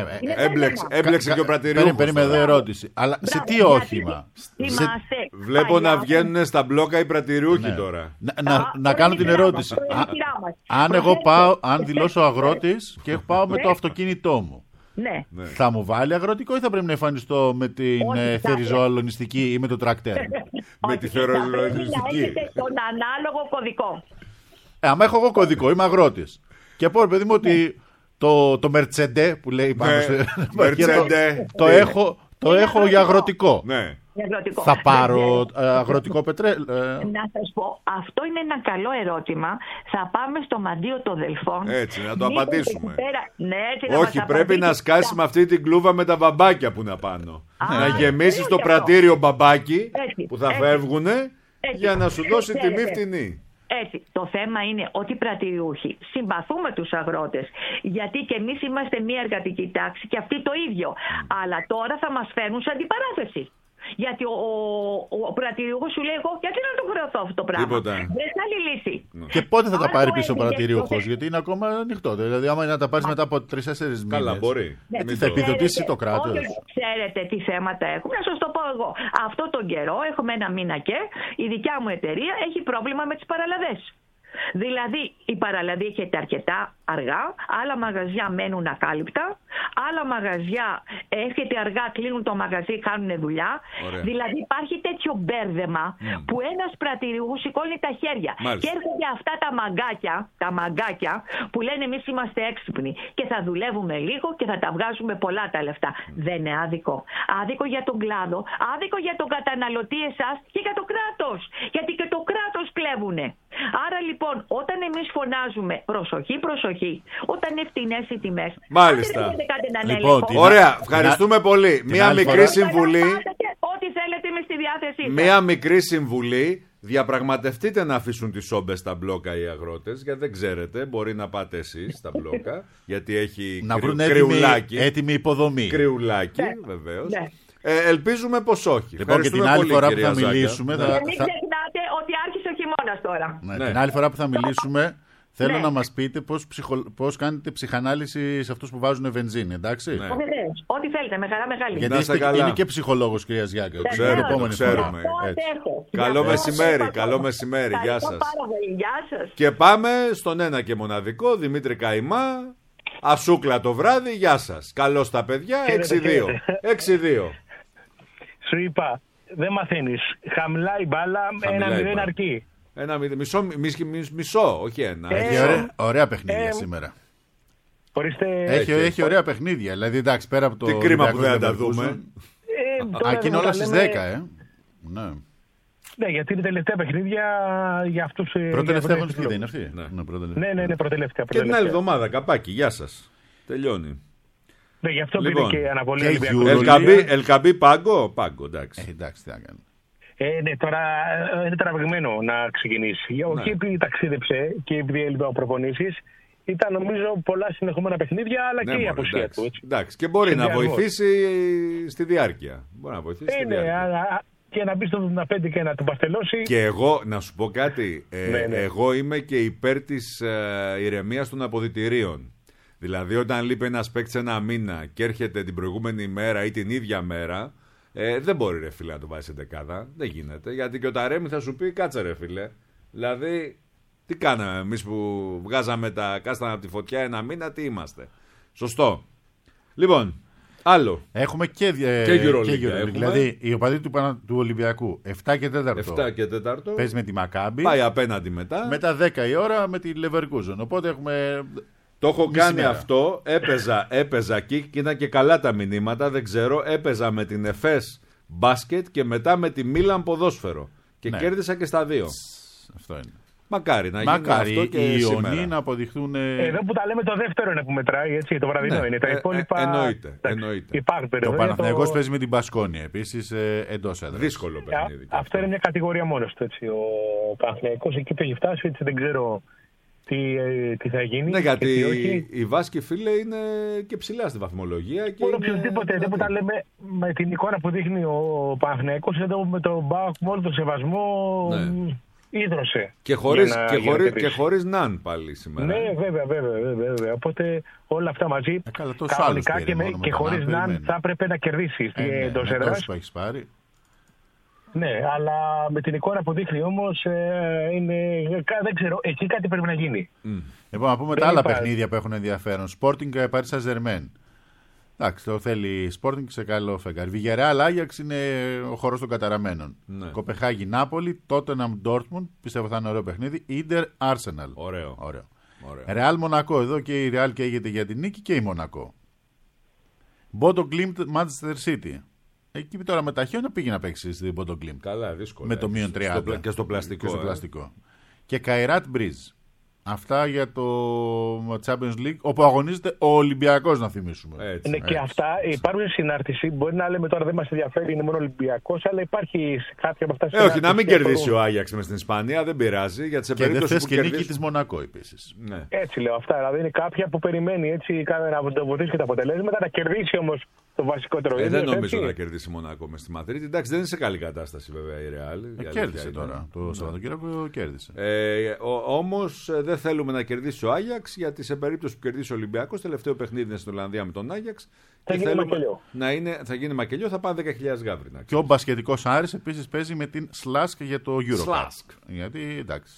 Έμπλεξε και ο πρατηριούχος. Περίμενε εδώ ερώτηση. Αλλά σε τι όχημα? Βλέπω να βγαίνουν στα μπλόκα οι πρατηριούχοι τώρα. Να κάνω την ερώτηση. Αν εγώ πάω, αν δηλώσω αγρότης και πάω με το αυτοκίνητό μου, ναι, θα μου βάλει αγροτικό ή θα πρέπει να εμφανιστώ με την θεριζοαλωνιστική ή με το τρακτέρ? Με τη θεριζοαλωνιστική. Έχετε τον ανάλογο κωδικό. Ε, άμα έχω εγώ κωδικό, είμαι αγρότης. Και πω, παιδί μου, ότι το, το Mercedes που λέει πάνω, ναι, σε, το, το έχω, το έχω για αγροτικό. Ναι. Αγροτικό. Θα πάρω αγροτικό πετρέλαιο? Να σας πω, αυτό είναι ένα καλό ερώτημα. Θα πάμε στο μαντίο των Δελφών. Έτσι, να το απαντήσουμε. Πέρα... Ναι, έτσι, να όχι, πρέπει να σκάσει με αυτή την κλούβα με τα μπαμπάκια που είναι απάνω. Α, να γεμίσει το πρατήριο μπαμπάκι, έτσι, που θα φεύγουν, για να σου δώσει τιμή φτηνή. Έτσι, το θέμα είναι ότι οι πρατηριούχοι συμπαθούμε τους αγρότες, γιατί και εμείς είμαστε μια εργατική τάξη και αυτοί το ίδιο. Mm. Αλλά τώρα θα μας φέρνουν σε αντιπαράθεση. Γιατί ο, ο, ο πρατηριούχος σου λέει εγώ, γιατί να το χρεωθώ αυτό το πράγμα? Τίποτα. Δεν θα άλλη λύση. Και πότε θα τα πάρει πίσω ο πρατηριούχος? Γιατί είναι ακόμα ανοιχτό. Δηλαδή, άμα είναι να τα πάρει μετά από τρεις-τέσσερις μήνες. Καλά, μπορεί. Ναι, θα επιδοτήσει το κράτος. Ξέρετε τι θέματα έχουμε. Να σας το πω εγώ. Αυτό τον καιρό, έχουμε ένα μήνα και η δικιά μου εταιρεία έχει πρόβλημα με τις παραλαβές. Δηλαδή η παραλαδή έχετε αρκετά αργά, άλλα μαγαζιά μένουν ακάλυπτα, άλλα μαγαζιά έρχεται αργά, κλείνουν το μαγαζί, κάνουν δουλειά. Ωραία. Δηλαδή υπάρχει τέτοιο μπέρδεμα mm. που ένας πρατηριούς σηκώνει τα χέρια. Μάλιστα. Και έρχονται αυτά τα μαγκάκια, τα μαγκάκια που λένε εμείς είμαστε έξυπνοι και θα δουλεύουμε λίγο και θα τα βγάζουμε πολλά τα λεφτά. Mm. Δεν είναι άδικο. Άδικο για τον κλάδο, άδικο για τον καταναλωτή εσάς και για το κράτος. Γιατί και το κράτος κλέβουνε. Άρα λοιπόν όταν εμείς φωνάζουμε προσοχή, προσοχή, όταν είναι φτηνές οι τιμές. Μάλιστα. Λοιπόν, ωραία, ευχαριστούμε να... πολύ. Μία μικρή συμβουλή. Ό,τι θέλετε είμαι στη διάθεσή σας. Μία μικρή συμβουλή. Διαπραγματευτείτε να αφήσουν τις σόμπες στα μπλόκα οι αγρότες, γιατί δεν ξέρετε, μπορεί να πάτε εσείς στα μπλόκα, γιατί έχει να κρυ... βρουν κρυουλάκι. Έτοιμη, έτοιμη υποδομή. Κρυουλάκι, ναι. Βεβαίως. Ναι. Ε, ελπίζουμε πως όχι. Λοιπόν, και την άλλη πολύ, φορά που θα μιλήσουμε. Ναι. Θα... Και μην ξεχνάτε ότι άρχισε ο χειμώνας τώρα. Ναι, ναι. Την άλλη φορά που θα μιλήσουμε. Θέλω ναι. να μας πείτε πώς, ψυχο... πώς κάνετε ψυχανάλυση σε αυτούς που βάζουν βενζίνη, εντάξει. Ναι. Ό,τι θέλετε, με χαρά μεγάλη. Γιατί είστε, είναι και ψυχολόγος, κυρία Γιάγκα. Το ξέρουμε, το ξέρουμε. Καλό μεσημέρι, καλό μεσημέρι. Γεια σας. Και πάμε στον ένα και μοναδικό, Δημήτρη Καϊμά. Ασούκλα το βράδυ, γεια σας. Καλώς τα παιδιά, έξι δύο. έξι δύο. Σου είπα, δεν μαθαίνεις. Χαμηλά η μπάλα, ένα μηδέν αρκεί. Ένα μισό, μισό, μισό, όχι ένα. Έχει ωραία, ωραία παιχνίδια ε, σήμερα. Ορίστε... Έχει, έχει, έχει ωραία παιχνίδια. Δηλαδή, εντάξει, πέρα από το. Τι κρίμα που δεν τα δούμε. Ε, Α, και είναι όλα στις δέκα, ε. Ναι. Ναι, γιατί είναι τελευταία παιχνίδια για αυτούς. Πρώτη-τελευταία παιχνίδια είναι αυτή. Ναι, ναι, ναι, ναι πρώτη-τελευταία. Και την άλλη εβδομάδα, καπάκι, γεια σας. Τελειώνει. Ναι, γι' αυτό λοιπόν, πήρε και αναβολή Ελκαμπή πάγκο, πάγκο, εντάξει. Ε, εντάξει, τι να κάνει. Ε, ναι, τώρα είναι τραβηγμένο να ξεκινήσει. Ναι. Όχι επειδή ταξίδεψε και επειδή έλειπε από προπονήσεις, ήταν νομίζω πολλά συνεχόμενα παιχνίδια, αλλά ναι, και η απουσία εντάξει, του. Έτσι. Εντάξει, και μπορεί να βοηθήσει στη διάρκεια. Μπορεί να βοηθήσει ε, στη ναι, διάρκεια. Α, και να μπει στο εβδομήντα πέντε και να τον παστελώσει. Και εγώ, να σου πω κάτι, ε, ναι, ναι. εγώ είμαι και υπέρ της ε, ηρεμίας των αποδυτηρίων. Δηλαδή, όταν λείπει ένας παίκτης ένα μήνα και έρχεται την προηγούμενη μέρα ή την ίδια μέρα. Ε, δεν μπορεί ρε φίλε να το βάζει σε δεκάδα. Δεν γίνεται. Γιατί και ο Ταρέμι θα σου πει κάτσε ρε φίλε. Δηλαδή, τι κάναμε εμείς που βγάζαμε τα κάστανα από τη φωτιά ένα μήνα, τι είμαστε. Σωστό. Λοιπόν, άλλο. Έχουμε και, ε, και Euroleague. Δηλαδή, οι οπαδοί του, του Ολυμπιακού επτά και τέταρτο. επτά και τέταρτο. Παίζει με τη Μακάμπι. Πάει απέναντι μετά. Μετά δέκα η ώρα με τη Leverkusen. Οπότε έχουμε. Το έχω κάνει μέρα. Αυτό, έπαιζα, έπαιζα εκεί και ήταν και καλά τα μηνύματα, δεν ξέρω, έπαιζα με την Εφές μπάσκετ και μετά με τη Μίλαν ποδόσφαιρο και ναι. κέρδισα και στα δύο. Αυτό είναι. Μακάρι να Μακάρι, γίνει αυτό και οι σήμερα. Ιωνί να αποδειχθούν... Εδώ που τα λέμε το δεύτερο είναι που μετράει, έτσι, το βραδινό ναι. είναι, τα υπόλοιπα... Ε, εννοείται, εννοείται. Υπάρχει το Παναθηναϊκός το... παίζει με την Πασκόνια, επίσης ε, εντός έδρας. Δύσκολο παιχνίδι. Α, αυτό είναι μια κατηγορία μόνος του, έτσι, ο Παναθηναϊκός εκεί που έχει φτάσει, έτσι δεν ξέρω... Τι, τι θα γίνει. Ναι, γιατί οι Βάσκοι φίλε είναι και ψηλά στη βαθμολογία. Και είναι... οποιοδήποτε, δεν τα λέμε με την εικόνα που δείχνει ο Παναθηναϊκός εδώ με τον Μπάουκ με όλο τον σεβασμό ναι. ίδρωσε. Και χωρίς, και, χωρίς, και χωρίς Ναν πάλι σήμερα. Ναι, βέβαια, βέβαια, βέβαια. Οπότε όλα αυτά μαζί ε, καλά, κανονικά και, και χωρίς Ναν θα έπρεπε να κερδίσει ε, εντός έδρας. που έχεις πάρει. Ναι, αλλά με την εικόνα που δείχνει όμως ε, είναι, δεν ξέρω, εκεί κάτι πρέπει να γίνει. Mm. Λοιπόν, να πούμε τα άλλα υπάρχει. παιχνίδια που έχουν ενδιαφέρον. Sporting Paris Saint-Germain. Εντάξει, το θέλει Sporting σε καλό φεγγάρι. Villarreal Άγιαξ είναι ο χώρος των καταραμένων. Ναι. Κοπεχάγη Νάπολη, Tottenham Dortmund, πιστεύω θα είναι ωραίο παιχνίδι. Inter Arsenal. Ωραίο. ωραίο. Real Μονακό, εδώ και η Real καίγεται για την νίκη και η Μονακό. Bodo Glimt Manchester City. Εκεί τώρα με τα χιόνια πήγε να παίξει στην Ποντογκλίμ. Καλά, δύσκολο. Με το μείον τριάντα. Στο, και στο πλαστικό. Και, στο ε. πλαστικό. και Καϊράτ Μπριζ. Αυτά για το Champions League, όπου αγωνίζεται ο Ολυμπιακός, να θυμίσουμε. Έτσι, ναι, και έτσι. Αυτά υπάρχουν συνάρτηση. Μπορεί να λέμε τώρα δεν μας ενδιαφέρει, είναι μόνο Ολυμπιακός, αλλά υπάρχει κάποια από αυτά. Ε, όχι, να μην κερδίσει ο Άγιαξ μες στην Ισπανία, δεν πειράζει. Γιατί σε και δεν θες και κερδίσει... νίκη της Μονακό επίσης. Ναι. Έτσι λέω αυτά. Δηλαδή είναι κάποια που περιμένει έτσι, να το βοηθήσει και τα αποτελέσματα, να κερδίσει όμως το βασικότερο. Ε, δεν νομίζω έτσι. Να κερδίσει Μονακό μες στη Μαδρίτη. Εντάξει, δεν είναι σε καλή κατάσταση βέβαια η Ρεάλ. Ε, κέρδισε τώρα. Το Σαββατοκύριακο κέρδισε. Όμως δεν θέλουμε να κερδίσει ο Άγιαξ, γιατί σε περίπτωση που κερδίσει ο Ολυμπιακός, τελευταίο παιχνίδι είναι στην Ολλανδία με τον Άγιαξ. Θα γίνει μακελιό. Να είναι, θα γίνει μακελιό, θα πάνε δέκα χιλιάδες γάβρινα. Και ο μπασκετικός Άρης επίσης παίζει με την Σλάσκ για το Eurocup. Σλάσκ. Γιατί εντάξει.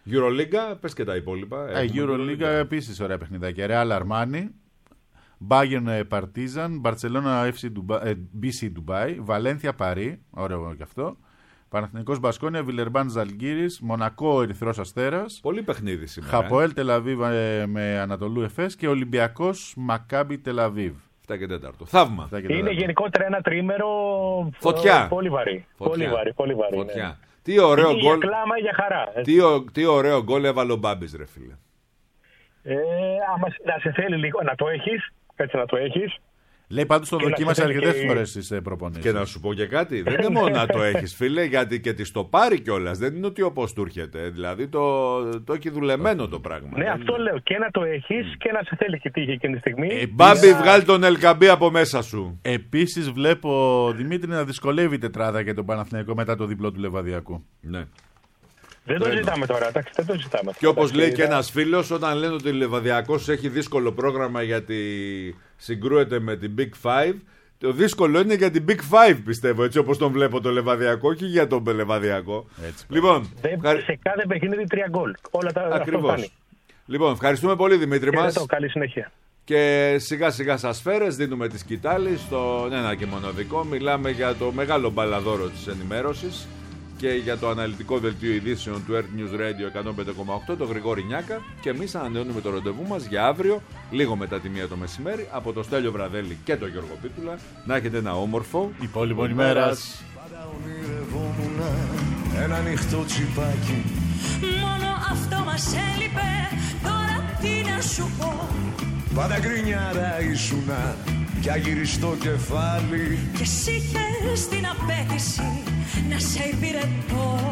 Euroliga, πες και τα υπόλοιπα. Ε, Euroliga επίσης ωραία παιχνιδάκια. Real Armani, Bayern Partizan, Barcelona μπι σι Dubai, Valencia Paris, ωραίο και αυτό. Παναθηναϊκός Μπασκόνια, Βιλερμπάν Ζαλγκύρης, Μονακό Ερυθρός Αστέρας. Πολύ παιχνίδι σήμερα. Χαποέλ Τελαβίβ με Ανατολού Εφές και Ολυμπιακός Μακάμπι Τελαβίβ. εφτά και τέταρτο. Θαύμα. Είναι τέταρτο. Γενικότερα ένα τρίμερο. Φωτιά. Πολύ βαρύ. Φωτιά. Πολύ βαρύ. Πολύ βαρύ Φωτιά. Ναι. Τι ωραίο γκολ. Για κλάμα ή για χαρά. Τι, ο, τι ωραίο γκολ έβαλε ο Μπάμπης, ρε φίλε. Ε, άμα να σε θέλει λίγο να το έχεις, έτσι να το έχεις. Λέει πάντως το δοκίμασε αρκετές και... φορές στις προπονήσεις. Και να σου πω και κάτι. Δεν είναι μόνο να το έχεις, φίλε, γιατί και τη το πάρει κιόλας. Δεν είναι ότι όπως του έρχεται. Δηλαδή το, το έχει δουλεμένο το πράγμα. Ναι, αυτό λέω. Και να το έχεις mm. και να σε θέλει και τύχη εκείνη τη στιγμή. Ε, Μπάμπη, βγάλει τον Ελκαμπή από μέσα σου. Επίσης βλέπω Δημήτρη να δυσκολεύει η τετράδα για τον Παναθηναϊκό μετά το διπλό του Λεβαδιακού. Ναι. Δεν το ζητάμε τώρα, εντάξει, δεν το ζητάμε. Και όπως λέει και ένας φίλος, όταν λένε ότι ο Λεβαδιακός έχει δύσκολο πρόγραμμα γιατί συγκρούεται με την Big Five, το δύσκολο είναι για την Big Five, πιστεύω, έτσι όπως τον βλέπω το Λεβαδιακό, όχι για τον Λεβαδιακό. Έτσι, λοιπόν, δεν, σε κάθε παιχνίδι τρία γκολ. Όλα τα ακριβώς. Λοιπόν, ευχαριστούμε πολύ Δημήτρη μας. Και καλή συνέχεια. Και σιγά σιγά σας σφαίρες, δίνουμε τη σκητάλη στον ένα και μοναδικό. Μιλάμε για το μεγάλο μπαλαδόρο της ενημέρωσης και για το αναλυτικό δελτίο ειδήσεων του Earth News Radio εκατόν πέντε κόμμα οκτώ, το Γρηγόρη Νιάκα, και εμείς ανανεώνουμε το ραντεβού μας για αύριο, λίγο μετά τη μία το μεσημέρι, από το Στέλιο Βραδέλη και το Γιώργο Πίτουλα. Να έχετε ένα όμορφο υπόλοιπο ημέρας. Πάντα ονειρευόμουν ένα ανοιχτό τσιπάκι. Μόνο αυτό μας έλειπε, τώρα τι να σου πω. Πάντα γκρινιάρα ήσουνα κι αγυριστό κεφάλι. Και εσύ είχες την απέτηση να σε υπηρετώ.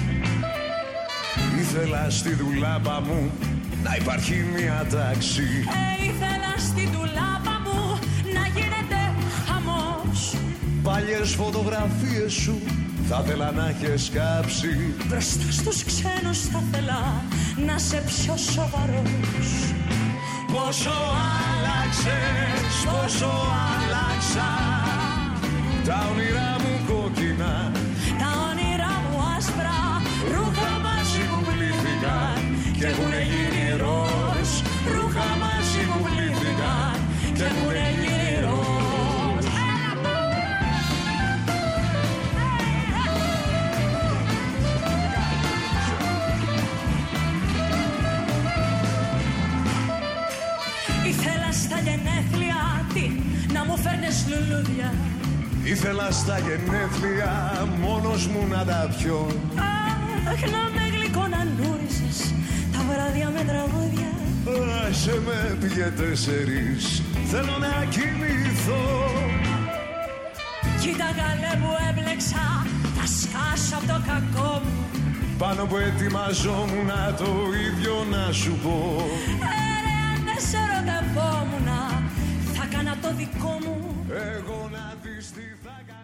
Ήθελα στη δουλάπα μου να υπάρχει μια τάξη. Ε, ήθελα στη δουλάπα μου να γίνεται χαμός. Παλιές φωτογραφίες σου θα θέλα να έχεις κάψει. Μπροστά στους ξένους θα θέλα να σε πιο σοβαρός. Πόσο άλλαξες, πόσο άλλαξα. Τα όνειρά μου κόκκινα, τα όνειρά μου άσπρα, ρούχα μαζί μου πλήθηκαν και έχουνε γίνει ροζ. Ρούχα μαζί μου πλήθηκαν και έχουνε γίνει ροζ. Ήθελα στα γενέθλια τι, να μου φέρνες λουλούδια. Ήθελα στα γενέθλια μόνος μου να τα πιω. Αχ, να με γλυκονανούριζες τα βράδια με τραγούδια. Άσε με πήγε τέσσερις, θέλω να κοιμηθώ. Κοίτα καλέ που έμπλεξα, θα σκάσω απ' το κακό μου. Πάνω που ετοιμαζόμουν το ίδιο να σου πω. Ε, ρε, αν δεν σε ερωτευόμουνα, θα κάνα το δικό μου. Εγώ να δεις τι θα κάνω.